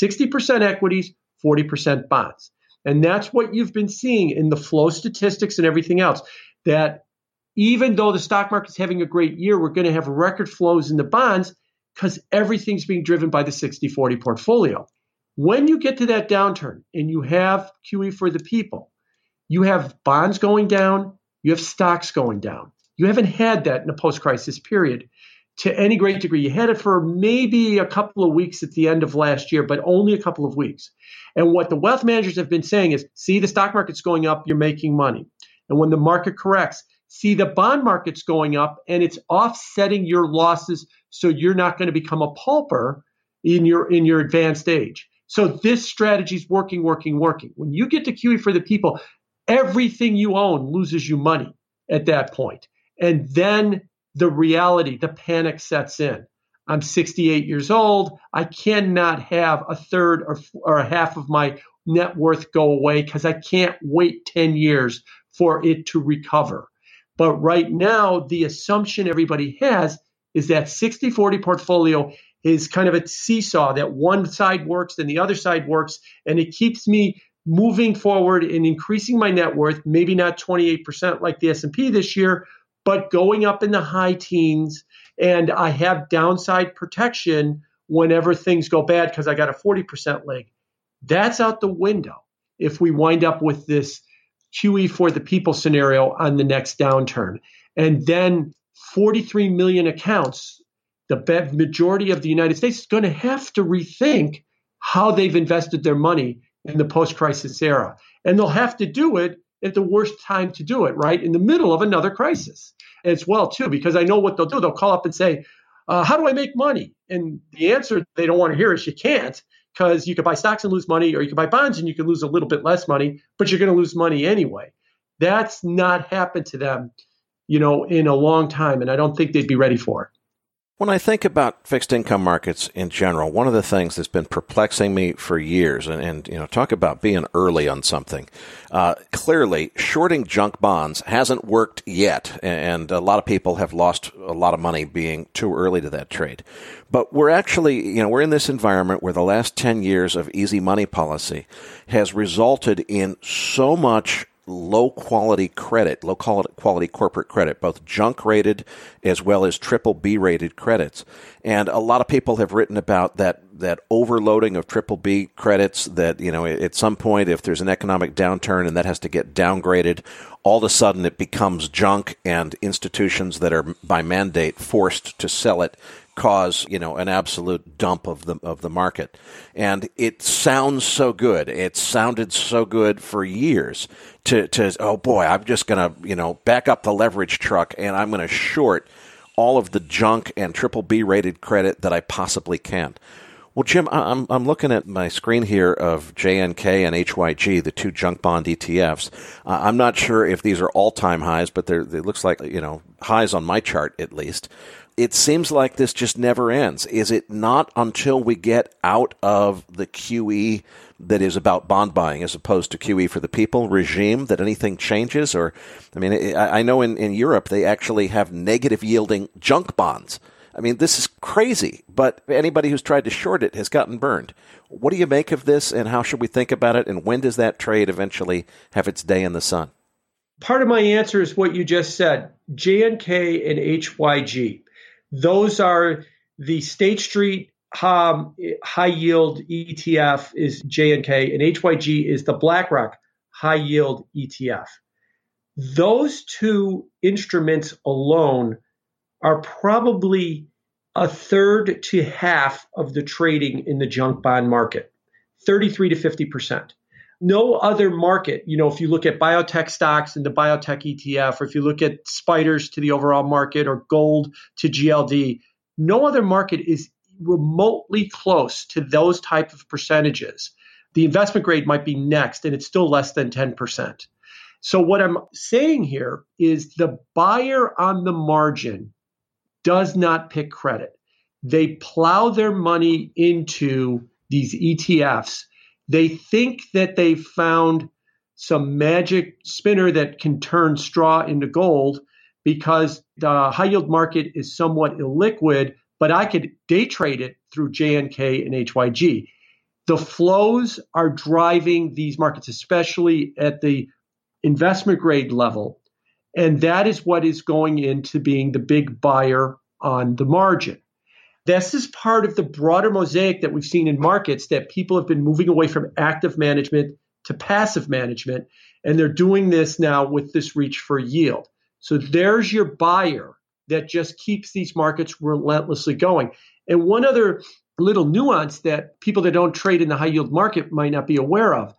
60% equities, 40% bonds. And that's what you've been seeing in the flow statistics and everything else, that even though the stock market's having a great year, we're going to have record flows in the bonds because everything's being driven by the 60-40 portfolio. When you get to that downturn and you have QE for the people, you have bonds going down, you have stocks going down. You haven't had that in a post-crisis period to any great degree. You had it for maybe a couple of weeks at the end of last year, but only a couple of weeks. And what the wealth managers have been saying is, see, the stock market's going up, you're making money. And when the market corrects, see, the bond market's going up and it's offsetting your losses so you're not going to become a pauper in your advanced age. So this strategy is working. When you get to QE for the people, everything you own loses you money at that point. And then the reality, the panic sets in. I'm 68 years old. I cannot have a third or a half of my net worth go away because I can't wait 10 years for it to recover. But right now, the assumption everybody has is that 60-40 portfolio is kind of a seesaw, that one side works, then the other side works, and it keeps me moving forward and increasing my net worth, maybe not 28% like the S&P this year, but going up in the high teens, and I have downside protection whenever things go bad because I got a 40% leg. That's out the window if we wind up with this QE for the people scenario on the next downturn. And then 43 million accounts, the majority of the United States is going to have to rethink how they've invested their money in the post-crisis era. And they'll have to do it at the worst time to do it, right? In the middle of another crisis as well, too, because I know what they'll do. They'll call up and say, how do I make money? And the answer they don't want to hear is you can't, because you could buy stocks and lose money, or you could buy bonds and you can lose a little bit less money, but you're going to lose money anyway. That's not happened to them, in a long time, and I don't think they'd be ready for it. When I think about fixed income markets in general, one of the things that's been perplexing me for years, and talk about being early on something, clearly shorting junk bonds hasn't worked yet, and a lot of people have lost a lot of money being too early to that trade. But we're actually, we're in this environment where the last 10 years of easy money policy has resulted in so much low quality corporate credit, both junk rated as well as triple-B rated credits. And a lot of people have written about that overloading of triple-B credits, that, at some point, if there's an economic downturn and that has to get downgraded, all of a sudden it becomes junk, and institutions that are by mandate forced to sell it cause, an absolute dump of the market. And it sounds so good. It sounded so good for years to oh boy, I'm just going to, back up the leverage truck and I'm going to short all of the junk and triple-B rated credit that I possibly can. Well, Jim, I'm looking at my screen here of JNK and HYG, the two junk bond ETFs. I'm not sure if these are all-time highs, but it looks like, highs on my chart at least. It seems like this just never ends. Is it not until we get out of the QE that is about bond buying as opposed to QE for the people regime that anything changes? Or, I know in Europe they actually have negative yielding junk bonds. This is crazy, but anybody who's tried to short it has gotten burned. What do you make of this, and how should we think about it, and when does that trade eventually have its day in the sun? Part of my answer is what you just said, JNK and HYG. Those are the State Street high yield ETF is JNK, and HYG is the BlackRock high yield ETF. Those two instruments alone are probably a third to half of the trading in the junk bond market, 33 to 50%. No other market, if you look at biotech stocks and the biotech ETF, or if you look at spiders to the overall market or gold to GLD, no other market is remotely close to those type of percentages. The investment grade might be next, and it's still less than 10%. So what I'm saying here is the buyer on the margin does not pick credit. They plow their money into these ETFs. They think that they've found some magic spinner that can turn straw into gold because the high yield market is somewhat illiquid, but I could day trade it through JNK and HYG. The flows are driving these markets, especially at the investment grade level. And that is what is going into being the big buyer on the margin. This is part of the broader mosaic that we've seen in markets, that people have been moving away from active management to passive management, and they're doing this now with this reach for yield. So there's your buyer that just keeps these markets relentlessly going. And one other little nuance that people that don't trade in the high yield market might not be aware of,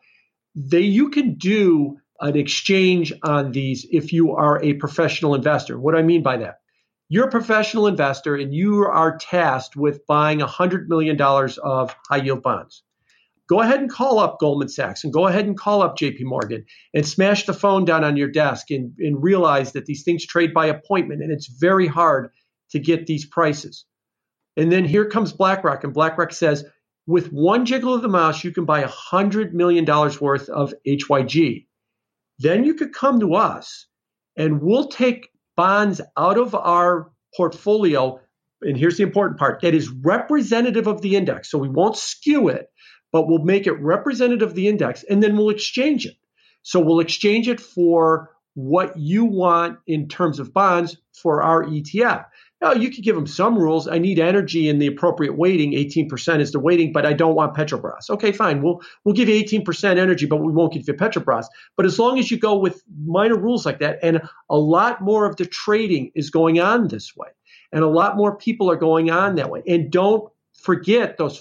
you can do an exchange on these if you are a professional investor. What do I mean by that? You're a professional investor and you are tasked with buying $100 million of high yield bonds. Go ahead and call up Goldman Sachs and go ahead and call up JP Morgan and smash the phone down on your desk and realize that these things trade by appointment and it's very hard to get these prices. And then here comes BlackRock, and BlackRock says, with one jiggle of the mouse, you can buy $100 million worth of HYG. Then you could come to us and we'll take bonds out of our portfolio, and here's the important part, that is representative of the index. So we won't skew it, but we'll make it representative of the index, and then we'll exchange it. So we'll exchange it for what you want in terms of bonds for our ETF. Now, you could give them some rules. I need energy in the appropriate weighting. 18% is the weighting, but I don't want Petrobras. Okay, fine. We'll give you 18% energy, but we won't give you Petrobras. But as long as you go with minor rules like that, and a lot more of the trading is going on this way, and a lot more people are going on that way. And don't forget those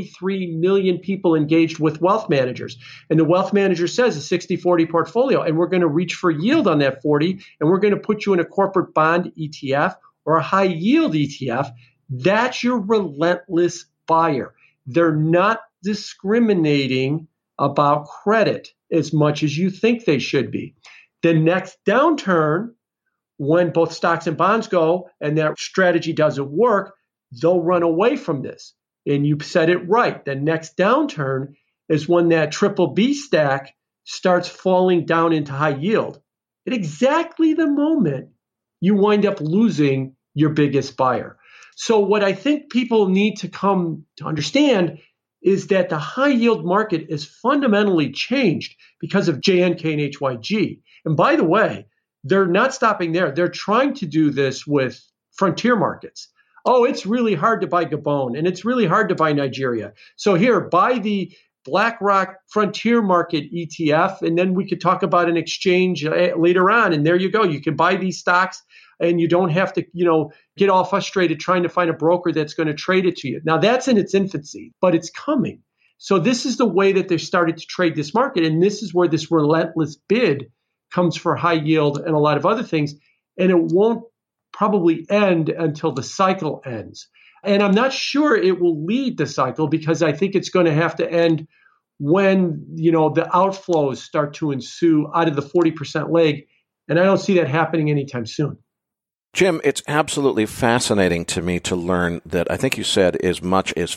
43 million people engaged with wealth managers. And the wealth manager says a 60-40 portfolio, and we're going to reach for yield on that 40, and we're going to put you in a corporate bond ETF or a high yield ETF. That's your relentless buyer. They're not discriminating about credit as much as you think they should be. The next downturn, when both stocks and bonds go and that strategy doesn't work, they'll run away from this. And you said it right. The next downturn is when that triple B stack starts falling down into high yield. At exactly the moment you wind up losing your biggest buyer. So what I think people need to come to understand is that the high yield market is fundamentally changed because of JNK and HYG. And by the way, they're not stopping there. They're trying to do this with frontier markets. Oh, it's really hard to buy Gabon and it's really hard to buy Nigeria. So here, buy the BlackRock Frontier Market ETF, and then we could talk about an exchange later on. And there you go. You can buy these stocks and you don't have to, get all frustrated trying to find a broker that's going to trade it to you. Now that's in its infancy, but it's coming. So this is the way that they've started to trade this market. And this is where this relentless bid comes for high yield and a lot of other things. And it won't probably end until the cycle ends. And I'm not sure it will lead the cycle, because I think it's going to have to end when, the outflows start to ensue out of the 40% leg. And I don't see that happening anytime soon. Jim, it's absolutely fascinating to me to learn that I think you said as much as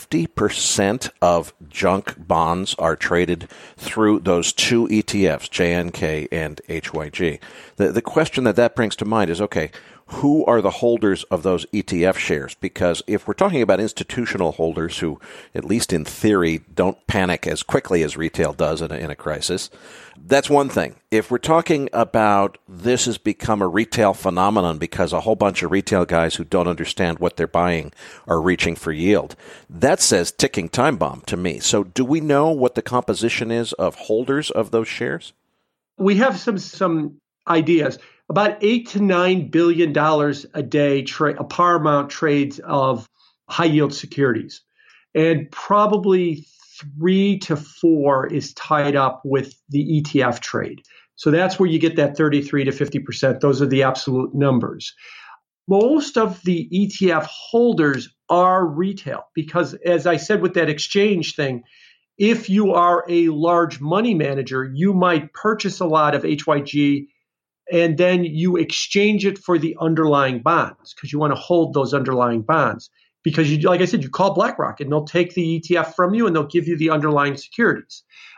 50% of junk bonds are traded through those two ETFs, JNK and HYG. The question that brings to mind is, okay, who are the holders of those ETF shares? Because if we're talking about institutional holders who, at least in theory, don't panic as quickly as retail does in a crisis, that's one thing. If we're talking about this has become a retail phenomenon because a whole bunch of retail guys who don't understand what they're buying are reaching for yield, that says ticking time bomb to me. So do we know what the composition is of holders of those shares? We have some ideas. About $8 to $9 billion a day, a par amount trades of high yield securities. And probably 3 to 4 is tied up with the ETF trade. So that's where you get that 33 to 50%. Those are the absolute numbers. Most of the ETF holders are retail because, as I said with that exchange thing, if you are a large money manager, you might purchase a lot of HYG and then you exchange it for the underlying bonds because you want to hold those underlying bonds. Because, like I said, you call BlackRock and they'll take the ETF from you and they'll give you the underlying securities.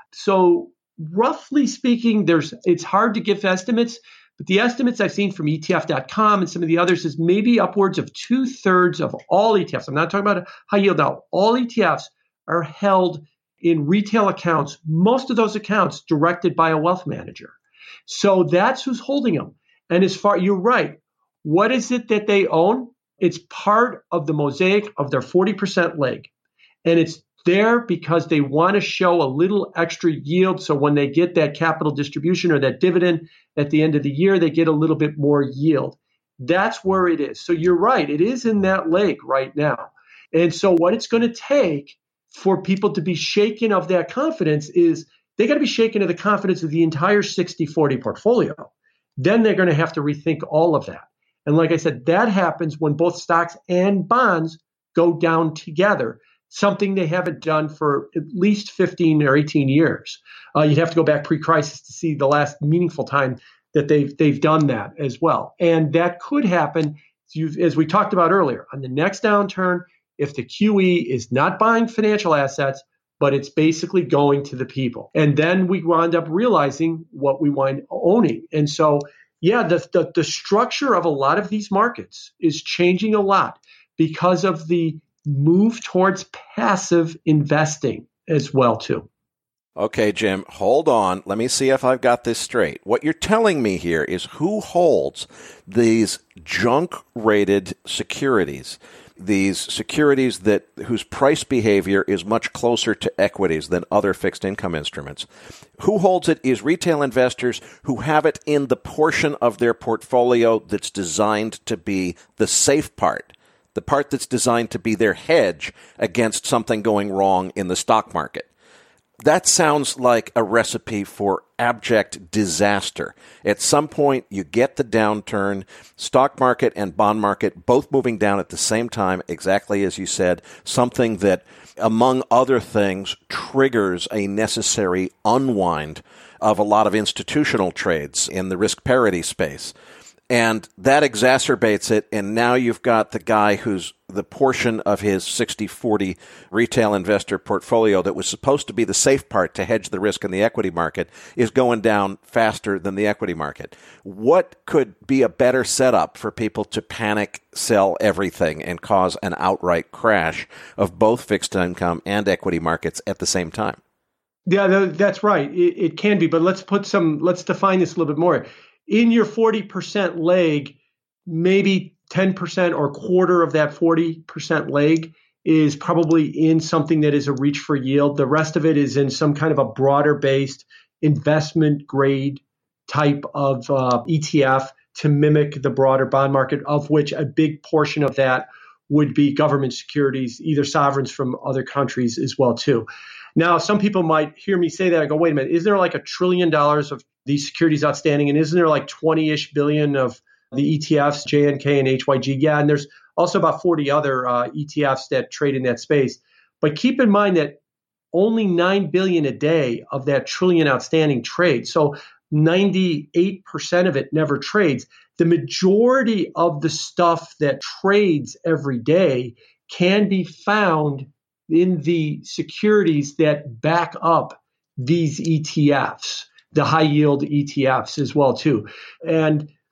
So roughly speaking, it's hard to give estimates, but the estimates I've seen from ETF.com and some of the others is maybe upwards of 2/3 of all ETFs. I'm not talking about high yield now. All ETFs are held in retail accounts, most of those accounts directed by a wealth manager. So that's who's holding them. And you're right. What is it that they own? It's part of the mosaic of their 40% leg. And it's there because they want to show a little extra yield. So when they get that capital distribution or that dividend at the end of the year, they get a little bit more yield. That's where it is. So you're right. It is in that leg right now. And so what it's going to take for people to be shaken of that confidence is they got to be shaken of the confidence of the entire 60-40 portfolio. Then they're going to have to rethink all of that. And like I said, that happens when both stocks and bonds go down together, something they haven't done for at least 15 or 18 years. You'd have to go back pre-crisis to see the last meaningful time that they've done that as well. And that could happen, as we talked about earlier, on the next downturn, if the QE is not buying financial assets, but it's basically going to the people. And then we wind up realizing what we wind owning. And so, yeah, the structure of a lot of these markets is changing a lot because of the move towards passive investing as well, too. Okay, Jim, hold on. Let me see if I've got this straight. What you're telling me here is who holds these junk-rated securities, these securities whose price behavior is much closer to equities than other fixed income instruments. Who holds it is retail investors who have it in the portion of their portfolio that's designed to be the safe part, the part that's designed to be their hedge against something going wrong in the stock market. That sounds like a recipe for abject disaster. At some point, you get the downturn, stock market and bond market both moving down at the same time, exactly as you said, something that, among other things, triggers a necessary unwind of a lot of institutional trades in the risk parity space. And that exacerbates it, and now you've got the guy who's the portion of his 60-40 retail investor portfolio that was supposed to be the safe part to hedge the risk in the equity market is going down faster than the equity market. What could be a better setup for people to panic sell everything and cause an outright crash of both fixed income and equity markets at the same time? Yeah, that's right. It can be, but let's define this a little bit more. In your 40% leg, maybe 10% or a quarter of that 40% leg is probably in something that is a reach for yield. The rest of it is in some kind of a broader based investment grade type of ETF to mimic the broader bond market, of which a big portion of that would be government securities, either sovereigns from other countries as well too. Now, some people might hear me say that and go, wait a minute, is there like $1 trillion of these securities outstanding? And isn't there like 20-ish billion of the ETFs, JNK and HYG? Yeah, and there's also about 40 other ETFs that trade in that space. But keep in mind that only 9 billion a day of that trillion outstanding trades. So 98% of it never trades. The majority of the stuff that trades every day can be found in the securities that back up these ETFs, the high yield ETFs as well too. And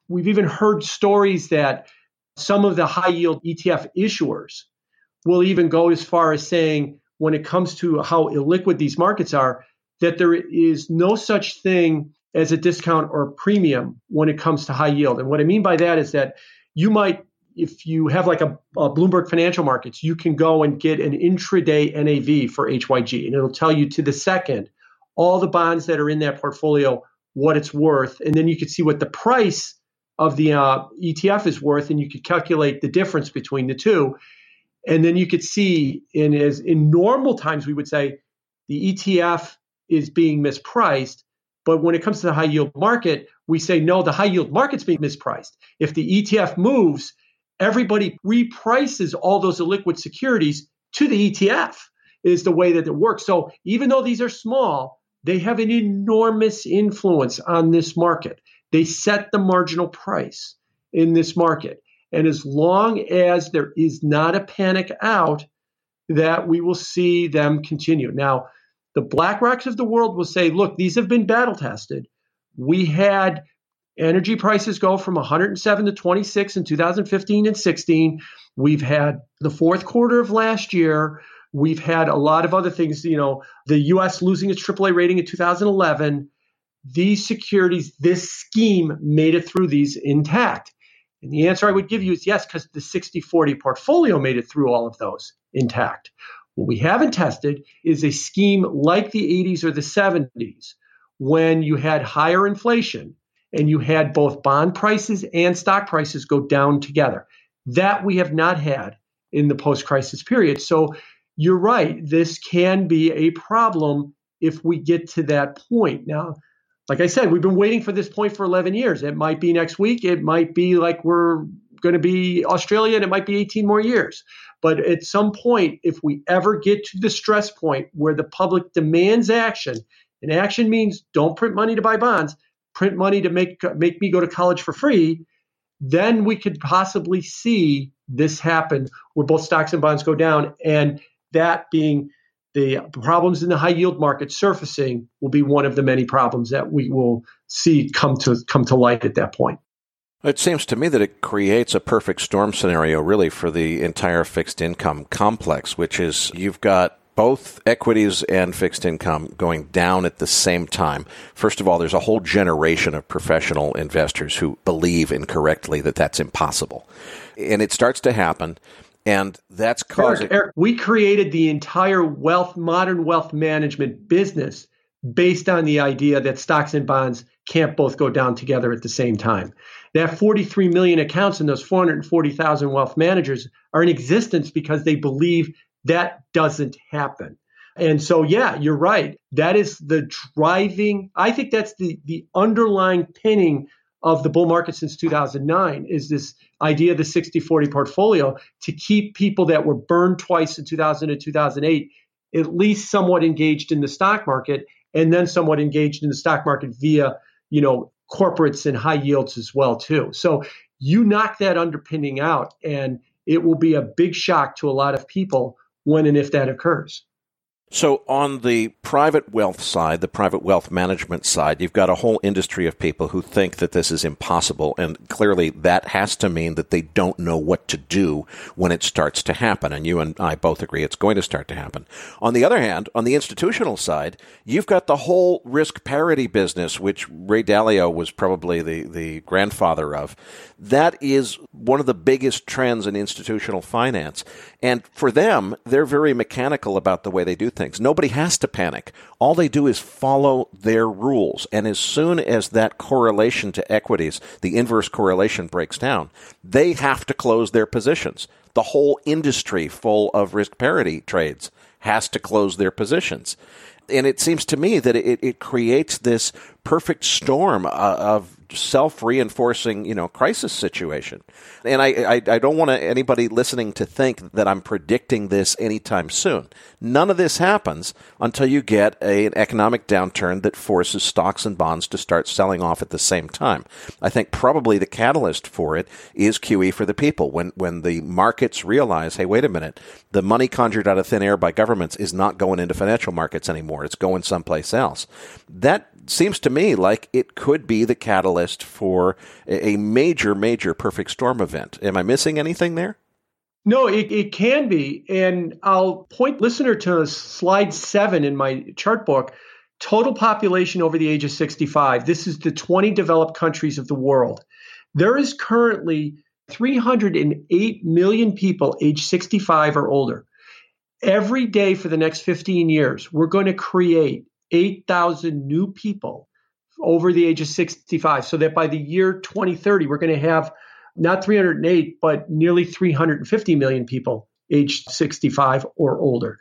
we've even heard stories that some of the high yield ETF issuers will even go as far as saying, when it comes to how illiquid these markets are, that there is no such thing as a discount or a premium when it comes to high yield. And what I mean by that is that you might, if you have like a Bloomberg Financial Markets, you can go and get an intraday NAV for HYG, and it'll tell you to the second all the bonds that are in that portfolio, what it's worth. And then you can see what the price of the ETF is worth, and you could calculate the difference between the two. And then you could see in normal times, we would say the ETF is being mispriced. But when it comes to the high yield market, we say, no, the high yield market's being mispriced. If the ETF moves, everybody reprices all those illiquid securities to the ETF is the way that it works. So even though these are small, they have an enormous influence on this market. They set the marginal price in this market. And as long as there is not a panic out, that we will see them continue. Now, the BlackRocks of the world will say, look, these have been battle tested. We had energy prices go from 107 to 26 in 2015 and 16. We've had the fourth quarter of last year. We've had a lot of other things, the U.S. losing its AAA rating in 2011. These securities, this scheme made it through these intact. And the answer I would give you is yes, because the 60-40 portfolio made it through all of those intact. What we haven't tested is a scheme like the 80s or the 70s, when you had higher inflation and you had both bond prices and stock prices go down together. That we have not had in the post-crisis period. So you're right, this can be a problem if we get to that point. Now, like I said, we've been waiting for this point for 11 years. It might be next week. It might be like we're going to be Australia, and it might be 18 more years. But at some point, if we ever get to the stress point where the public demands action, and action means don't print money to buy bonds, print money to make me go to college for free, then we could possibly see this happen where both stocks and bonds go down. And that being the problems in the high yield market surfacing will be one of the many problems that we will see come to light at that point. It seems to me that it creates a perfect storm scenario really for the entire fixed income complex, which is you've got both equities and fixed income going down at the same time. First of all, there's a whole generation of professional investors who believe incorrectly that that's impossible. And it starts to happen. And that's causing... Eric, we created the entire modern wealth management business based on the idea that stocks and bonds can't both go down together at the same time. That 43 million accounts and those 440,000 wealth managers are in existence because they believe that doesn't happen. And so, yeah, you're right. That is the driving, I think that's the underlying pinning of the bull market since 2009 is this idea of the 60-40 portfolio to keep people that were burned twice in 2000 and 2008 at least somewhat engaged in the stock market, and then somewhat engaged in the stock market via, corporates and high yields as well too. So you knock that underpinning out, and it will be a big shock to a lot of people when and if that occurs. So on the private wealth side, the private wealth management side, you've got a whole industry of people who think that this is impossible. And clearly that has to mean that they don't know what to do when it starts to happen. And you and I both agree it's going to start to happen. On the other hand, on the institutional side, you've got the whole risk parity business, which Ray Dalio was probably the grandfather of. That is one of the biggest trends in institutional finance. And for them, they're very mechanical about the way they do things. Nobody has to panic. All they do is follow their rules. And as soon as that correlation to equities, the inverse correlation breaks down, they have to close their positions. The whole industry full of risk parity trades has to close their positions. And it seems to me that it creates this perfect storm of self-reinforcing, crisis situation. And I don't want anybody listening to think that I'm predicting this anytime soon. None of this happens until you get an economic downturn that forces stocks and bonds to start selling off at the same time. I think probably the catalyst for it is QE for the people. When the markets realize, hey, wait a minute, the money conjured out of thin air by governments is not going into financial markets anymore. It's going someplace else. That seems to me like it could be the catalyst for a major, major perfect storm event. Am I missing anything there? No, it can be. And I'll point listener to slide 7 in my chart book, total population over the age of 65. This is the 20 developed countries of the world. There is currently 308 million people age 65 or older. Every day for the next 15 years, we're going to create 8,000 new people over the age of 65, so that by the year 2030, we're going to have not 308, but nearly 350 million people aged 65 or older.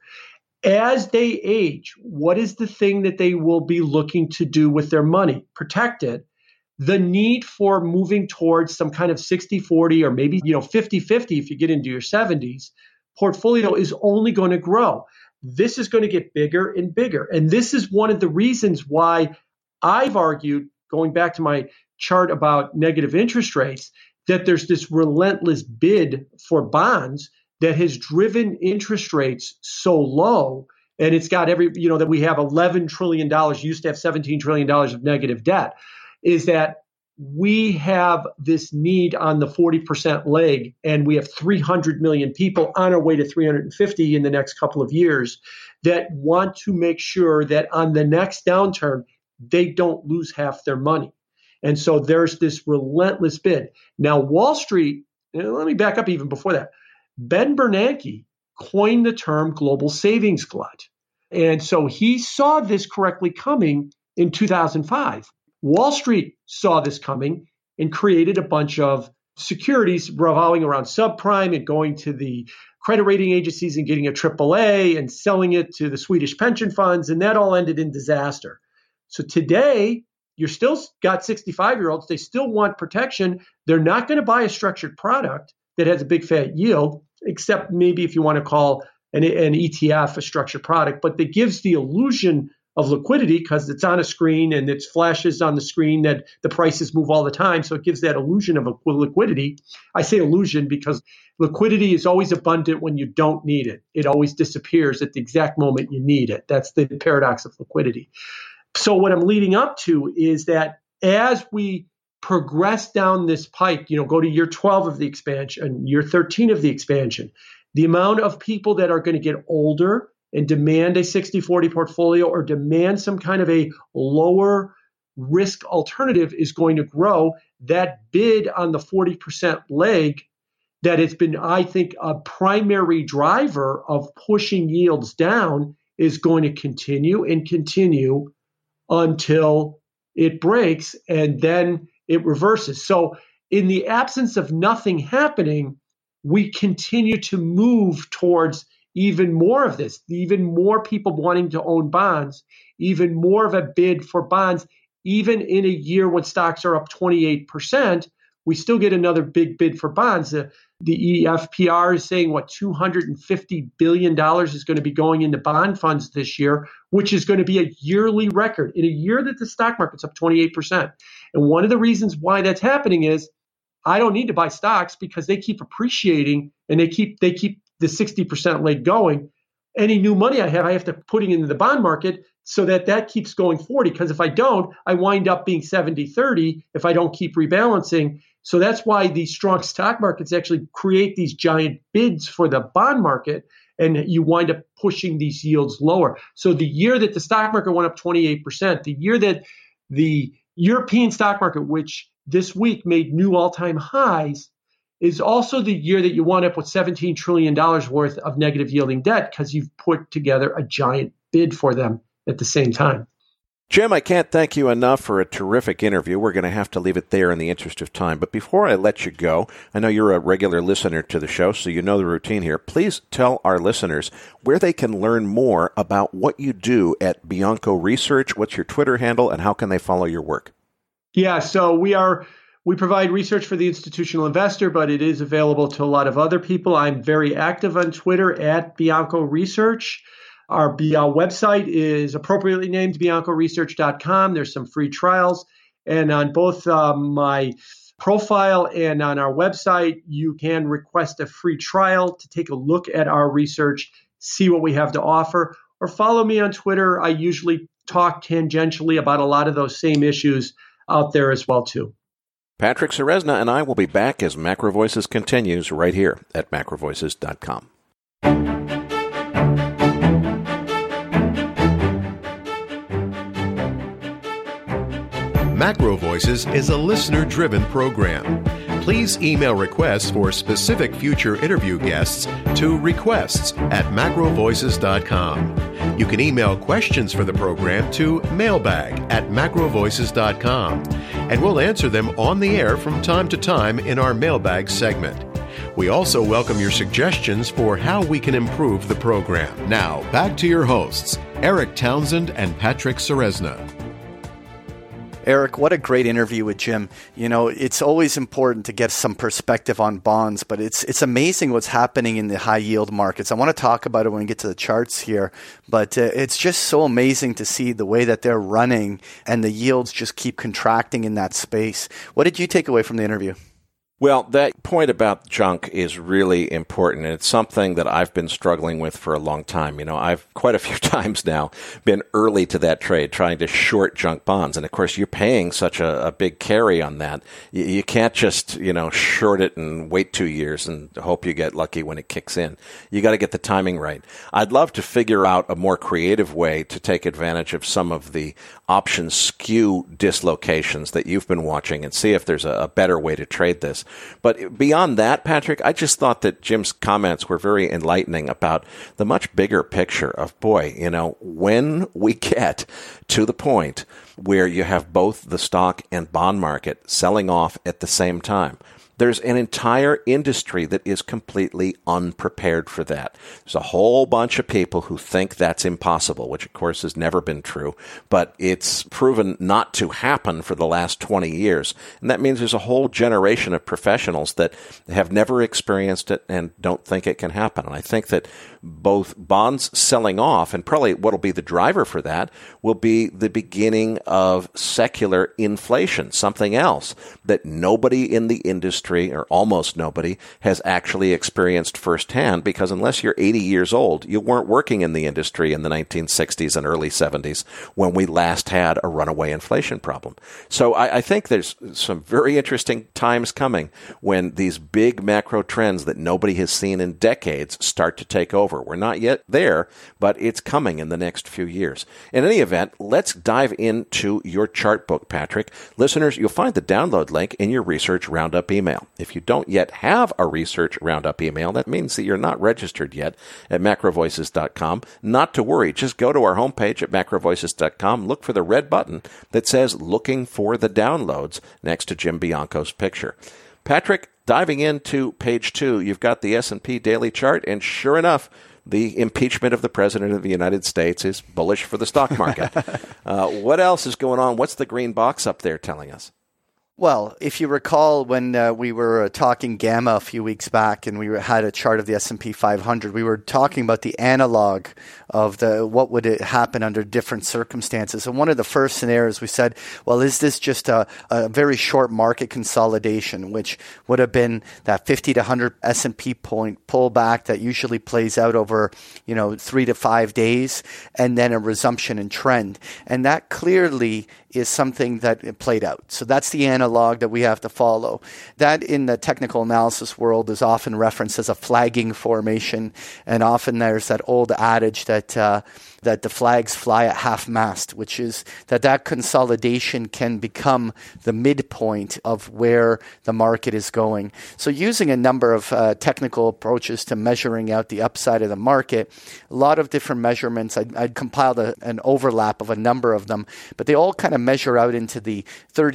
As they age, what is the thing that they will be looking to do with their money? Protect it. The need for moving towards some kind of 60-40 or maybe 50-50 if you get into your 70s portfolio is only going to grow. This is going to get bigger and bigger. And this is one of the reasons why I've argued, going back to my chart about negative interest rates, that there's this relentless bid for bonds that has driven interest rates so low. And it's got that we have $11 trillion, used to have $17 trillion of negative debt, is that we have this need on the 40% leg, and we have 300 million people on our way to 350 in the next couple of years that want to make sure that on the next downturn, they don't lose half their money. And so there's this relentless bid. Now, Wall Street, let me back up even before that. Ben Bernanke coined the term global savings glut. And so he saw this correctly coming in 2005. Wall Street saw this coming and created a bunch of securities revolving around subprime and going to the credit rating agencies and getting a AAA and selling it to the Swedish pension funds. And that all ended in disaster. So today, you're still got 65-year-olds. They still want protection. They're not going to buy a structured product that has a big fat yield, except maybe if you want to call an ETF a structured product, but that gives the illusion of liquidity because it's on a screen and it flashes on the screen that the prices move all the time. So it gives that illusion of liquidity. I say illusion because liquidity is always abundant when you don't need it. It always disappears at the exact moment you need it. That's the paradox of liquidity. So what I'm leading up to is that as we progress down this pike, go to year 12 of the expansion, year 13 of the expansion, the amount of people that are going to get older and demand a 60-40 portfolio or demand some kind of a lower risk alternative is going to grow. That bid on the 40% leg that has been, I think, a primary driver of pushing yields down is going to continue and continue until it breaks and then it reverses. So in the absence of nothing happening, we continue to move towards even more of this, even more people wanting to own bonds, even more of a bid for bonds. Even in a year when stocks are up 28%, we still get another big bid for bonds. The EFPR is saying, $250 billion is going to be going into bond funds this year, which is going to be a yearly record in a year that the stock market's up 28%. And one of the reasons why that's happening is I don't need to buy stocks because they keep appreciating and they keep the 60% leg going. Any new money I have to put into the bond market so that keeps going 40. Because if I don't, I wind up being 70-30 if I don't keep rebalancing. So that's why these strong stock markets actually create these giant bids for the bond market, and you wind up pushing these yields lower. So the year that the stock market went up 28%, the year that the European stock market, which this week made new all-time highs, is also the year that you wind up with $17 trillion worth of negative yielding debt because you've put together a giant bid for them at the same time. Jim, I can't thank you enough for a terrific interview. We're going to have to leave it there in the interest of time. But before I let you go, I know you're a regular listener to the show, so you know the routine here. Please tell our listeners where they can learn more about what you do at Bianco Research. What's your Twitter handle, and how can they follow your work? Yeah, so we provide research for the institutional investor, but it is available to a lot of other people. I'm very active on Twitter at Bianco Research. Our website is appropriately named BiancoResearch.com. There's some free trials. And on both my profile and on our website, you can request a free trial to take a look at our research, see what we have to offer, or follow me on Twitter. I usually talk tangentially about a lot of those same issues out there as well, too. Patrick Ceresna and I will be back as Macro Voices continues right here at macrovoices.com. Macro Voices is a listener-driven program. Please email requests for specific future interview guests to requests@macrovoices.com. You can email questions for the program to mailbag@macrovoices.com, and we'll answer them on the air from time to time in our mailbag segment. We also welcome your suggestions for how we can improve the program. Now, back to your hosts, Eric Townsend and Patrick Ceresna. Eric, what a great interview with Jim. You know, it's always important to get some perspective on bonds, but it's amazing what's happening in the high yield markets. I want to talk about it when we get to the charts here, but it's just so amazing to see the way that they're running and the yields just keep contracting in that space. What did you take away from the interview? Well, that point about junk is really important, and it's something that I've been struggling with for a long time. You know, I've quite a few times now been early to that trade, trying to short junk bonds. And, of course, you're paying such a big carry on that. You can't just, short it and wait 2 years and hope you get lucky when it kicks in. You got to get the timing right. I'd love to figure out a more creative way to take advantage of some of the option skew dislocations that you've been watching and see if there's a better way to trade this. But beyond that, Patrick, I just thought that Jim's comments were very enlightening about the much bigger picture of, when we get to the point where you have both the stock and bond market selling off at the same time, there's an entire industry that is completely unprepared for that. There's a whole bunch of people who think that's impossible, which of course has never been true, but it's proven not to happen for the last 20 years. And that means there's a whole generation of professionals that have never experienced it and don't think it can happen. And I think that both bonds selling off, and probably what'll be the driver for that, will be the beginning of secular inflation, something else that nobody in the industry, or almost nobody, has actually experienced firsthand, because unless you're 80 years old, you weren't working in the industry in the 1960s and early 70s when we last had a runaway inflation problem. So I think there's some very interesting times coming when these big macro trends that nobody has seen in decades start to take over. We're not yet there, but it's coming in the next few years. In any event, let's dive into your chart book, Patrick. Listeners, you'll find the download link in your Research Roundup email. If you don't yet have a Research Roundup email, that means that you're not registered yet at macrovoices.com. Not to worry, just go to our homepage at macrovoices.com, look for the red button that says Looking for the Downloads next to Jim Bianco's picture. Patrick, diving into page 2, you've got the S&P daily chart, and sure enough, the impeachment of the President of the United States is bullish for the stock market. What else is going on? What's the green box up there telling us? Well, if you recall when we were talking Gamma a few weeks back and we had a chart of the S&P 500, we were talking about the analog of what would it happen under different circumstances. And one of the first scenarios we said, well, is this just a very short market consolidation, which would have been that 50 to 100 S&P point pullback that usually plays out over 3 to 5 days, and then a resumption in trend. And that clearly is something that played out. So that's the analog that we have to follow. That in the technical analysis world is often referenced as a flagging formation, and often there's that old adage that the flags fly at half mast, which is that consolidation can become the midpoint of where the market is going. So using a number of technical approaches to measuring out the upside of the market, a lot of different measurements, I'd compiled an overlap of a number of them, but they all kind of measure out into the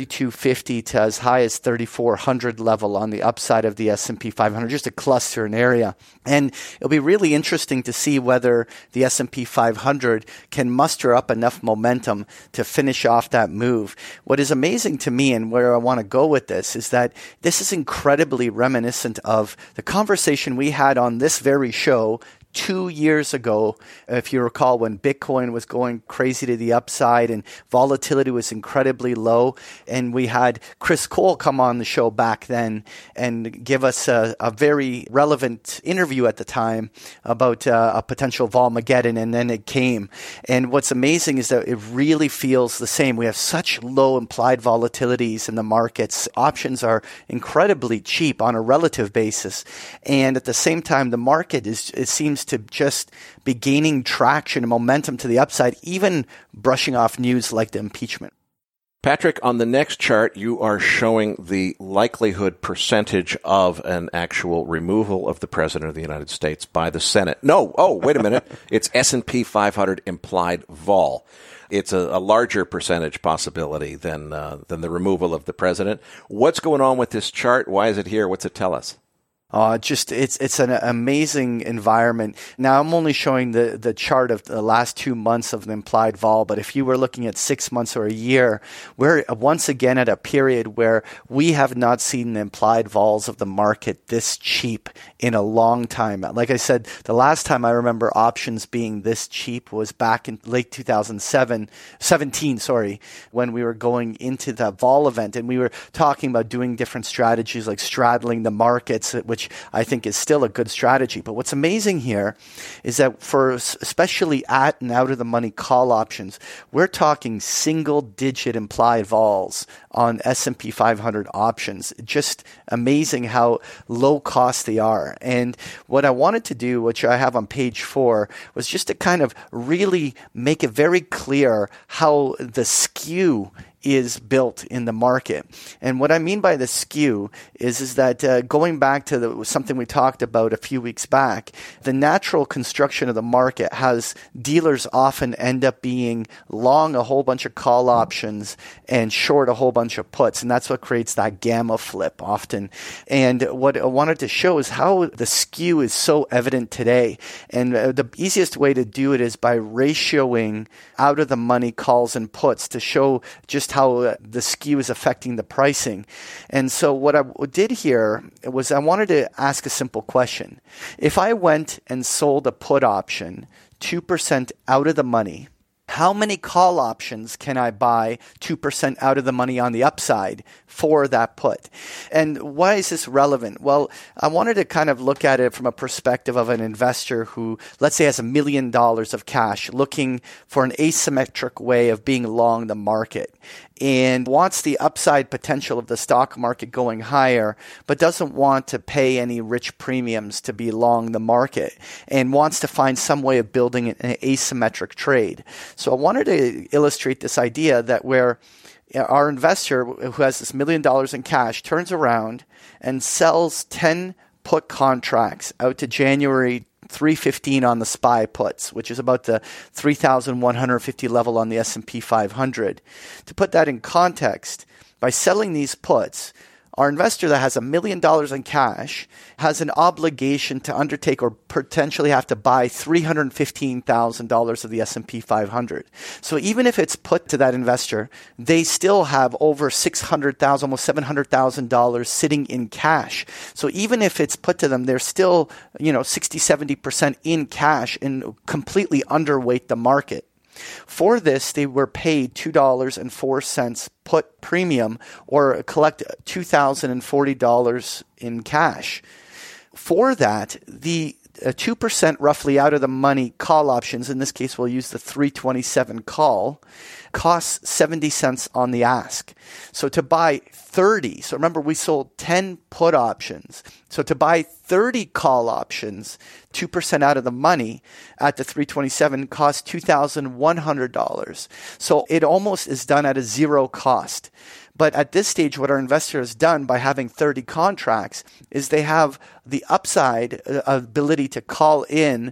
3250 to as high as 3400 level on the upside of the S&P 500, just a cluster, an area. And it'll be really interesting to see whether the S&P 500 can muster up enough momentum to finish off that move. What is amazing to me, and where I want to go with this, is that this is incredibly reminiscent of the conversation we had on this very show 2 years ago, if you recall, when Bitcoin was going crazy to the upside and volatility was incredibly low. And we had Chris Cole come on the show back then and give us a very relevant interview at the time about a potential Volmageddon, and then it came. And what's amazing is that it really feels the same. We have such low implied volatilities in the markets. Options are incredibly cheap on a relative basis. And at the same time, the market it seems to just be gaining traction and momentum to the upside, even brushing off news like the impeachment. Patrick, on the next chart, you are showing the likelihood percentage of an actual removal of the President of the United States by the Senate. No, wait a minute. It's S&P 500 implied vol. It's a larger percentage possibility than the removal of the President. What's going on with this chart? Why is it here? What's it tell us? It's an amazing environment. Now, I'm only showing the chart of the last 2 months of the implied vol, but if you were looking at 6 months or a year, we're once again at a period where we have not seen the implied vols of the market this cheap in a long time. Like I said, the last time I remember options being this cheap was back in late 2017, when we were going into the vol event, and we were talking about doing different strategies like straddling the markets, which I think is still a good strategy. But what's amazing here is that for especially at and out of the money call options, we're talking single digit implied vols on S&P 500 options. Just amazing how low cost they are. And what I wanted to do, which I have on page 4, was just to kind of really make it very clear how the skew is built in the market. And what I mean by the skew is that going back to something we talked about a few weeks back, the natural construction of the market has dealers often end up being long a whole bunch of call options and short a whole bunch of puts. And that's what creates that gamma flip often. And what I wanted to show is how the skew is so evident today. And the easiest way to do it is by ratioing out of the money calls and puts to show just how the skew is affecting the pricing. And so what I did here was I wanted to ask a simple question. If I went and sold a put option 2% out of the money, how many call options can I buy 2% out of the money on the upside for that put? And why is this relevant? Well, I wanted to kind of look at it from a perspective of an investor who, let's say, has $1 million of cash looking for an asymmetric way of being long the market and wants the upside potential of the stock market going higher, but doesn't want to pay any rich premiums to be long the market and wants to find some way of building an asymmetric trade. So I wanted to illustrate this idea that where our investor who has this $1 million in cash turns around and sells 10 put contracts out to January 315 on the SPY puts, which is about the 3,150 level on the S&P 500. To put that in context, by selling these puts, our investor that has $1 million in cash has an obligation to undertake or potentially have to buy $315,000 of the S&P 500. So even if it's put to that investor, they still have over $600,000, almost $700,000 sitting in cash. So even if it's put to them, they're still, 60, 70% in cash and completely underweight the market. For this, they were paid $2.04 put premium or collect $2,040 in cash. For that, the 2% roughly out of the money call options, in this case we'll use the 327 call, costs 70 cents on the ask. So to buy 30, so remember we sold 10 put options. So to buy 30 call options, 2% out of the money at the 327 costs $2,100. So it almost is done at a zero cost. But at this stage, what our investor has done by having 30 contracts is they have the upside ability to call in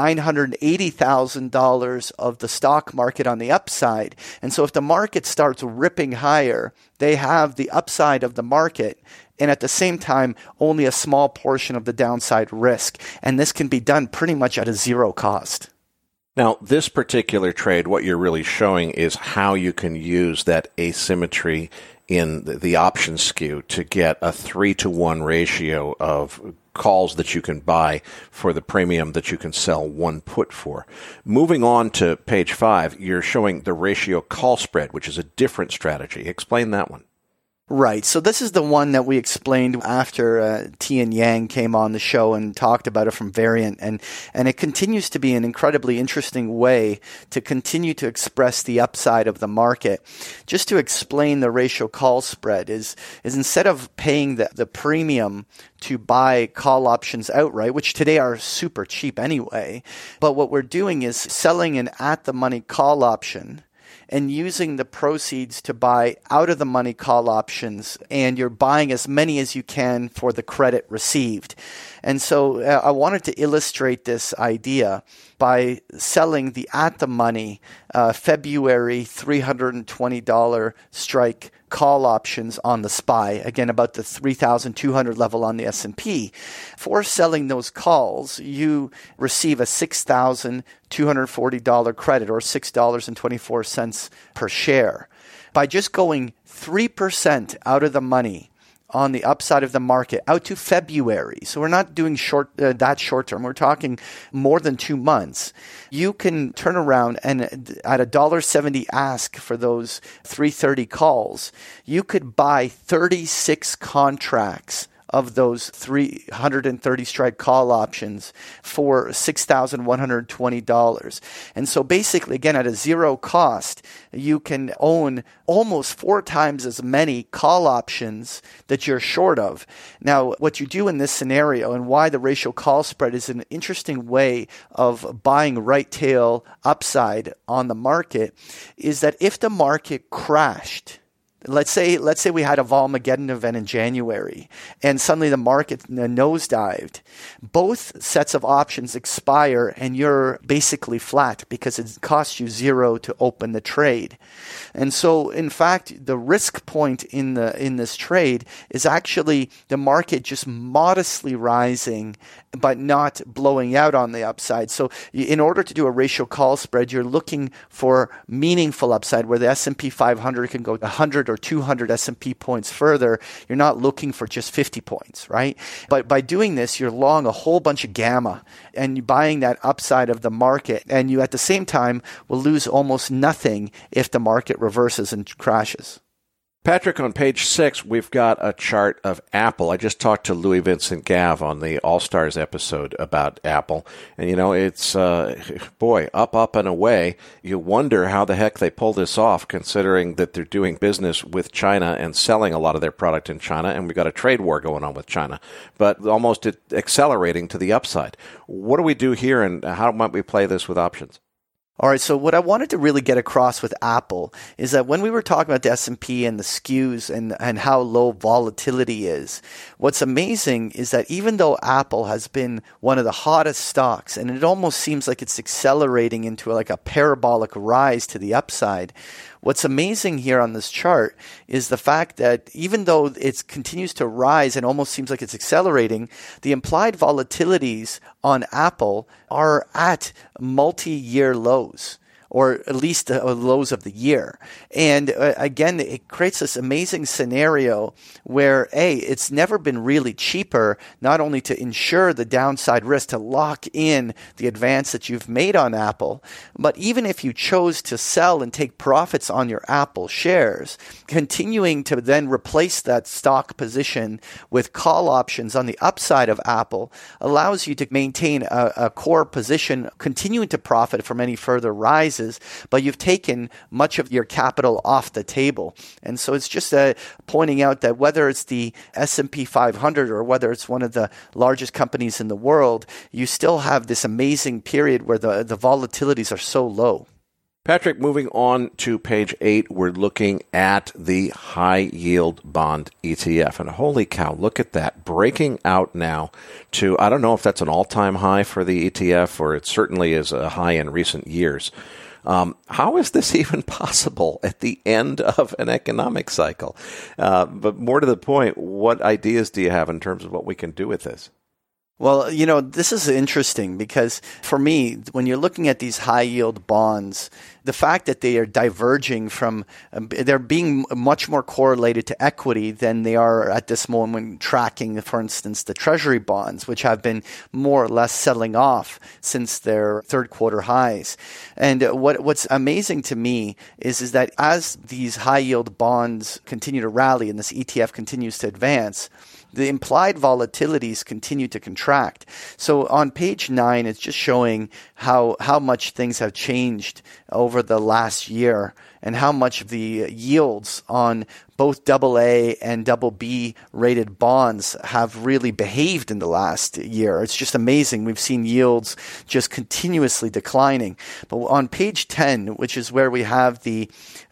$980,000 of the stock market on the upside. And so if the market starts ripping higher, they have the upside of the market and at the same time, only a small portion of the downside risk. And this can be done pretty much at a zero cost. Now, this particular trade, what you're really showing is how you can use that asymmetry in the option skew to get a 3-to-1 ratio of calls that you can buy for the premium that you can sell one put for. Moving on to page 5, you're showing the ratio call spread, which is a different strategy. Explain that one. Right. So this is the one that we explained after Tian Yang came on the show and talked about it from Variant. And it continues to be an incredibly interesting way to continue to express the upside of the market. Just to explain the ratio call spread is instead of paying the premium to buy call options outright, which today are super cheap anyway, but what we're doing is selling an at-the-money call option and using the proceeds to buy out-of-the-money call options, and you're buying as many as you can for the credit received. And so I wanted to illustrate this idea by selling the at-the-money February $320 strike call options on the SPY, again about the 3,200 level on the S&P. For selling those calls, you receive a $6,240 credit, or $6.24 per share. By just going 3% out of the money on the upside of the market out to February, so we're not doing that short term, we're talking more than 2 months, you can turn around and at $1.70 ask for those 330 calls, you could buy 36 contracts of those 330 strike call options for $6,120. And so basically, again, at a zero cost, you can own almost 4 times as many call options that you're short of. Now, what you do in this scenario and why the ratio call spread is an interesting way of buying right tail upside on the market is that if the market crashed, Let's say we had a Volmageddon event in January and suddenly the market nosedived. Both sets of options expire and you're basically flat because it costs you $0 to open the trade. And so, in fact, the risk point in this trade is actually the market just modestly rising but not blowing out on the upside. So in order to do a ratio call spread, you're looking for meaningful upside where the S&P 500 can go 100 or 200 S&P points further. You're not looking for just 50 points, right? But by doing this, you're long a whole bunch of gamma and you're buying that upside of the market. And you, at the same time, will lose almost nothing if the market reverses and crashes. Patrick, on page 6, we've got a chart of Apple. I just talked to Louis Vincent Gav on the All-Stars episode about Apple. And, it's, up and away. You wonder how the heck they pull this off, considering that they're doing business with China and selling a lot of their product in China, and we've got a trade war going on with China, but almost accelerating to the upside. What do we do here, and how might we play this with options? All right, so what I wanted to really get across with Apple is that when we were talking about the S&P and the skews and how low volatility is, what's amazing is that even though Apple has been one of the hottest stocks, and it almost seems like it's accelerating into like a parabolic rise to the upside, what's amazing here on this chart is the fact that even though it continues to rise and almost seems like it's accelerating, the implied volatilities on Apple are at multi-year lows, or at least the lows of the year. And again, it creates this amazing scenario where, it's never been really cheaper not only to insure the downside risk, to lock in the advance that you've made on Apple, but even if you chose to sell and take profits on your Apple shares, continuing to then replace that stock position with call options on the upside of Apple allows you to maintain a core position, continuing to profit from any further rise, but you've taken much of your capital off the table. And so it's just pointing out that whether it's the S&P 500 or whether it's one of the largest companies in the world, you still have this amazing period where the volatilities are so low. Patrick, moving on to page 8, we're looking at the high-yield bond ETF. And holy cow, look at that. Breaking out now to, I don't know if that's an all-time high for the ETF, or it certainly is a high in recent years. How is this even possible at the end of an economic cycle? But more to the point, what ideas do you have in terms of what we can do with this? Well, this is interesting because for me, when you're looking at these high yield bonds, the fact that they are diverging from, they're being much more correlated to equity than they are at this moment tracking, for instance, the treasury bonds, which have been more or less settling off since their third quarter highs. And what's amazing to me is that as these high yield bonds continue to rally and this ETF continues to advance, the implied volatilities continue to contract. So on page 9, it's just showing how much things have changed over the last year and how much the yields on both AA and BB rated bonds have really behaved in the last year. It's just amazing. We've seen yields just continuously declining. But on page 10, which is where we have the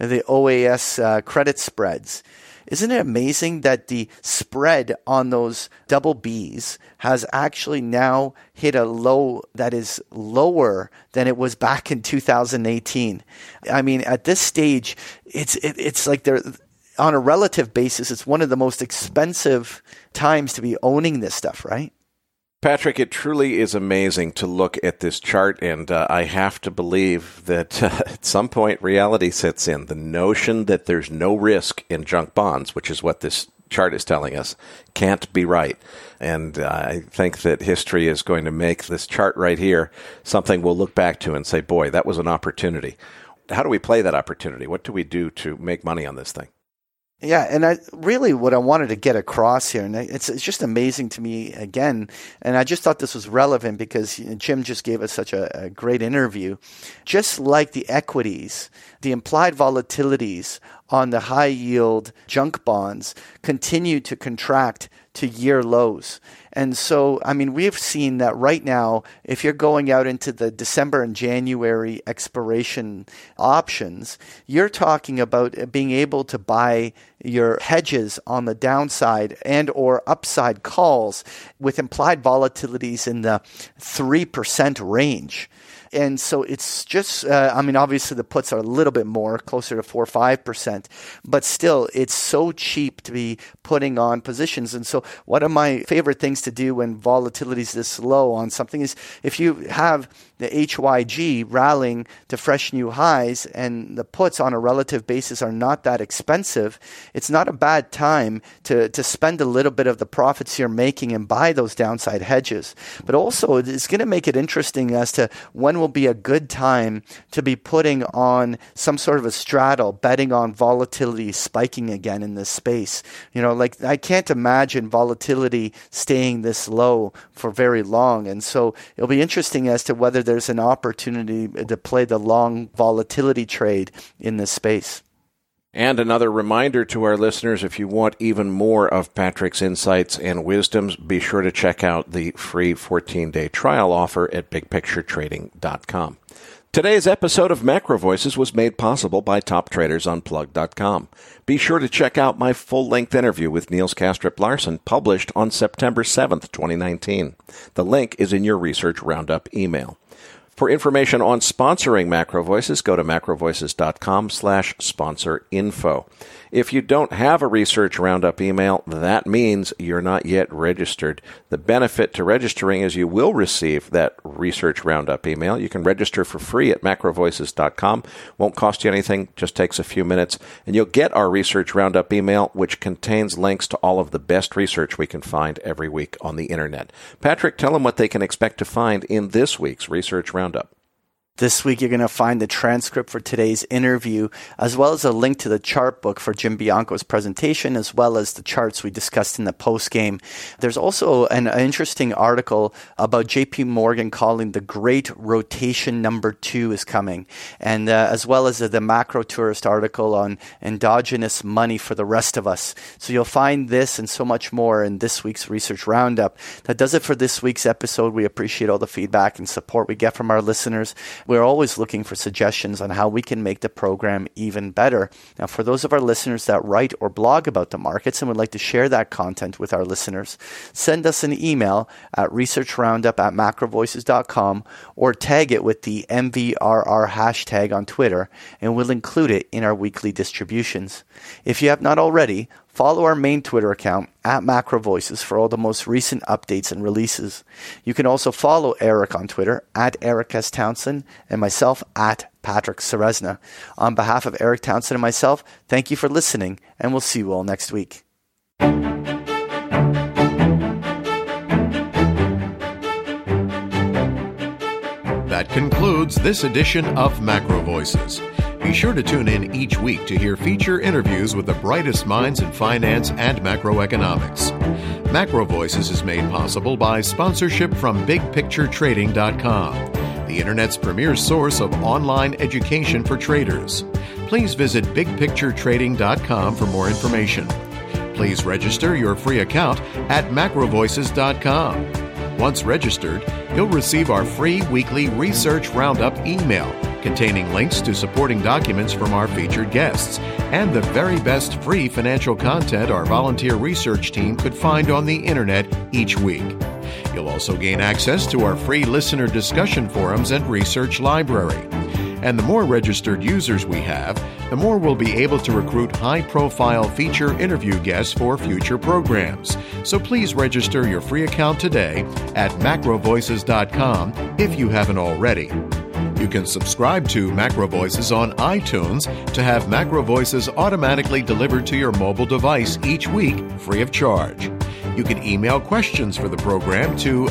OAS credit spreads, isn't it amazing that the spread on those BBs has actually now hit a low that is lower than it was back in 2018? I mean, at this stage, it's like they're on a relative basis, it's one of the most expensive times to be owning this stuff, right? Patrick, it truly is amazing to look at this chart, and I have to believe that at some point reality sets in. The notion that there's no risk in junk bonds, which is what this chart is telling us, can't be right. And I think that history is going to make this chart right here something we'll look back to and say, boy, that was an opportunity. How do we play that opportunity? What do we do to make money on this thing? Yeah, and what I wanted to get across here, and it's just amazing to me again, and I just thought this was relevant because Jim just gave us such a great interview. Just like the equities, the implied volatilities on the high yield junk bonds continue to contract to year lows. And so, I mean, we've seen that right now, if you're going out into the December and January expiration options, you're talking about being able to buy your hedges on the downside and or upside calls with implied volatilities in the 3% range. And so it's just, obviously the puts are a little bit more, closer to 4 or 5%, but still it's so cheap to be putting on positions. And so one of my favorite things to do when volatility is this low on something is if you have the HYG rallying to fresh new highs and the puts on a relative basis are not that expensive, it's not a bad time to spend a little bit of the profits you're making and buy those downside hedges. But also it's going to make it interesting as to when will be a good time to be putting on some sort of a straddle, betting on volatility spiking again in this space. Like I can't imagine volatility staying this low for very long. And so it'll be interesting as to whether there's an opportunity to play the long volatility trade in this space. And another reminder to our listeners, if you want even more of Patrick's insights and wisdoms, be sure to check out the free 14-day trial offer at bigpicturetrading.com. Today's episode of Macro Voices was made possible by TopTradersUnplugged.com. Be sure to check out my full-length interview with Niels Kastrup-Larsen, published on September 7th, 2019. The link is in your Research Roundup email. For information on sponsoring Macro Voices, go to macrovoices.com/sponsor-info. If you don't have a Research Roundup email, that means you're not yet registered. The benefit to registering is you will receive that Research Roundup email. You can register for free at macrovoices.com. Won't cost you anything, just takes a few minutes. And you'll get our Research Roundup email, which contains links to all of the best research we can find every week on the internet. Patrick, tell them what they can expect to find in this week's Research Roundup. This week, you're going to find the transcript for today's interview, as well as a link to the chart book for Jim Bianco's presentation, as well as the charts we discussed in the postgame. There's also an interesting article about JP Morgan calling the Great Rotation Number 2 is coming, and as well as the Macro Tourist article on endogenous money for the rest of us. So you'll find this and so much more in this week's Research Roundup. That does it for this week's episode. We appreciate all the feedback and support we get from our listeners. We're always looking for suggestions on how we can make the program even better. Now, for those of our listeners that write or blog about the markets and would like to share that content with our listeners, send us an email at researchroundup@macrovoices.com or tag it with the MVRR hashtag on Twitter, and we'll include it in our weekly distributions. If you have not already, follow our main Twitter account at Macro Voices for all the most recent updates and releases. You can also follow Eric on Twitter at Eric S. Townsend and myself at Patrick Ceresna. On behalf of Eric Townsend and myself, thank you for listening, and we'll see you all next week. That concludes this edition of Macro Voices. Be sure to tune in each week to hear feature interviews with the brightest minds in finance and macroeconomics. Macro Voices is made possible by sponsorship from BigPictureTrading.com, the Internet's premier source of online education for traders. Please visit BigPictureTrading.com for more information. Please register your free account at MacroVoices.com. Once registered, you'll receive our free weekly Research Roundup email containing links to supporting documents from our featured guests and the very best free financial content our volunteer research team could find on the Internet each week. You'll also gain access to our free listener discussion forums and research library. And the more registered users we have, the more we'll be able to recruit high-profile feature interview guests for future programs. So please register your free account today at macrovoices.com if you haven't already. You can subscribe to Macro Voices on iTunes to have Macro Voices automatically delivered to your mobile device each week free of charge. You can email questions for the program to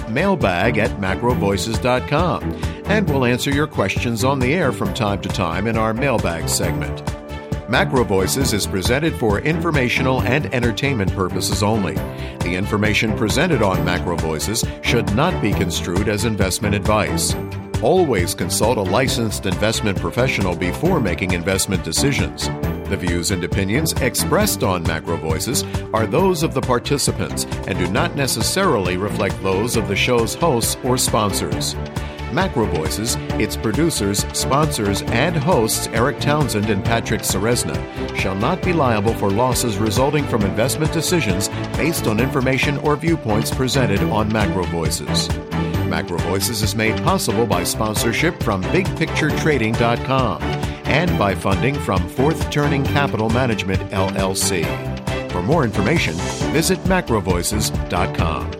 mailbag@macrovoices.com, and we'll answer your questions on the air from time to time in our mailbag segment. Macro Voices is presented for informational and entertainment purposes only. The information presented on Macro Voices should not be construed as investment advice. Always consult a licensed investment professional before making investment decisions. The views and opinions expressed on Macro Voices are those of the participants and do not necessarily reflect those of the show's hosts or sponsors. Macro Voices, its producers, sponsors, and hosts Eric Townsend and Patrick Ceresna shall not be liable for losses resulting from investment decisions based on information or viewpoints presented on Macro Voices. Macro Voices is made possible by sponsorship from BigPictureTrading.com and by funding from Fourth Turning Capital Management, LLC. For more information, visit macrovoices.com.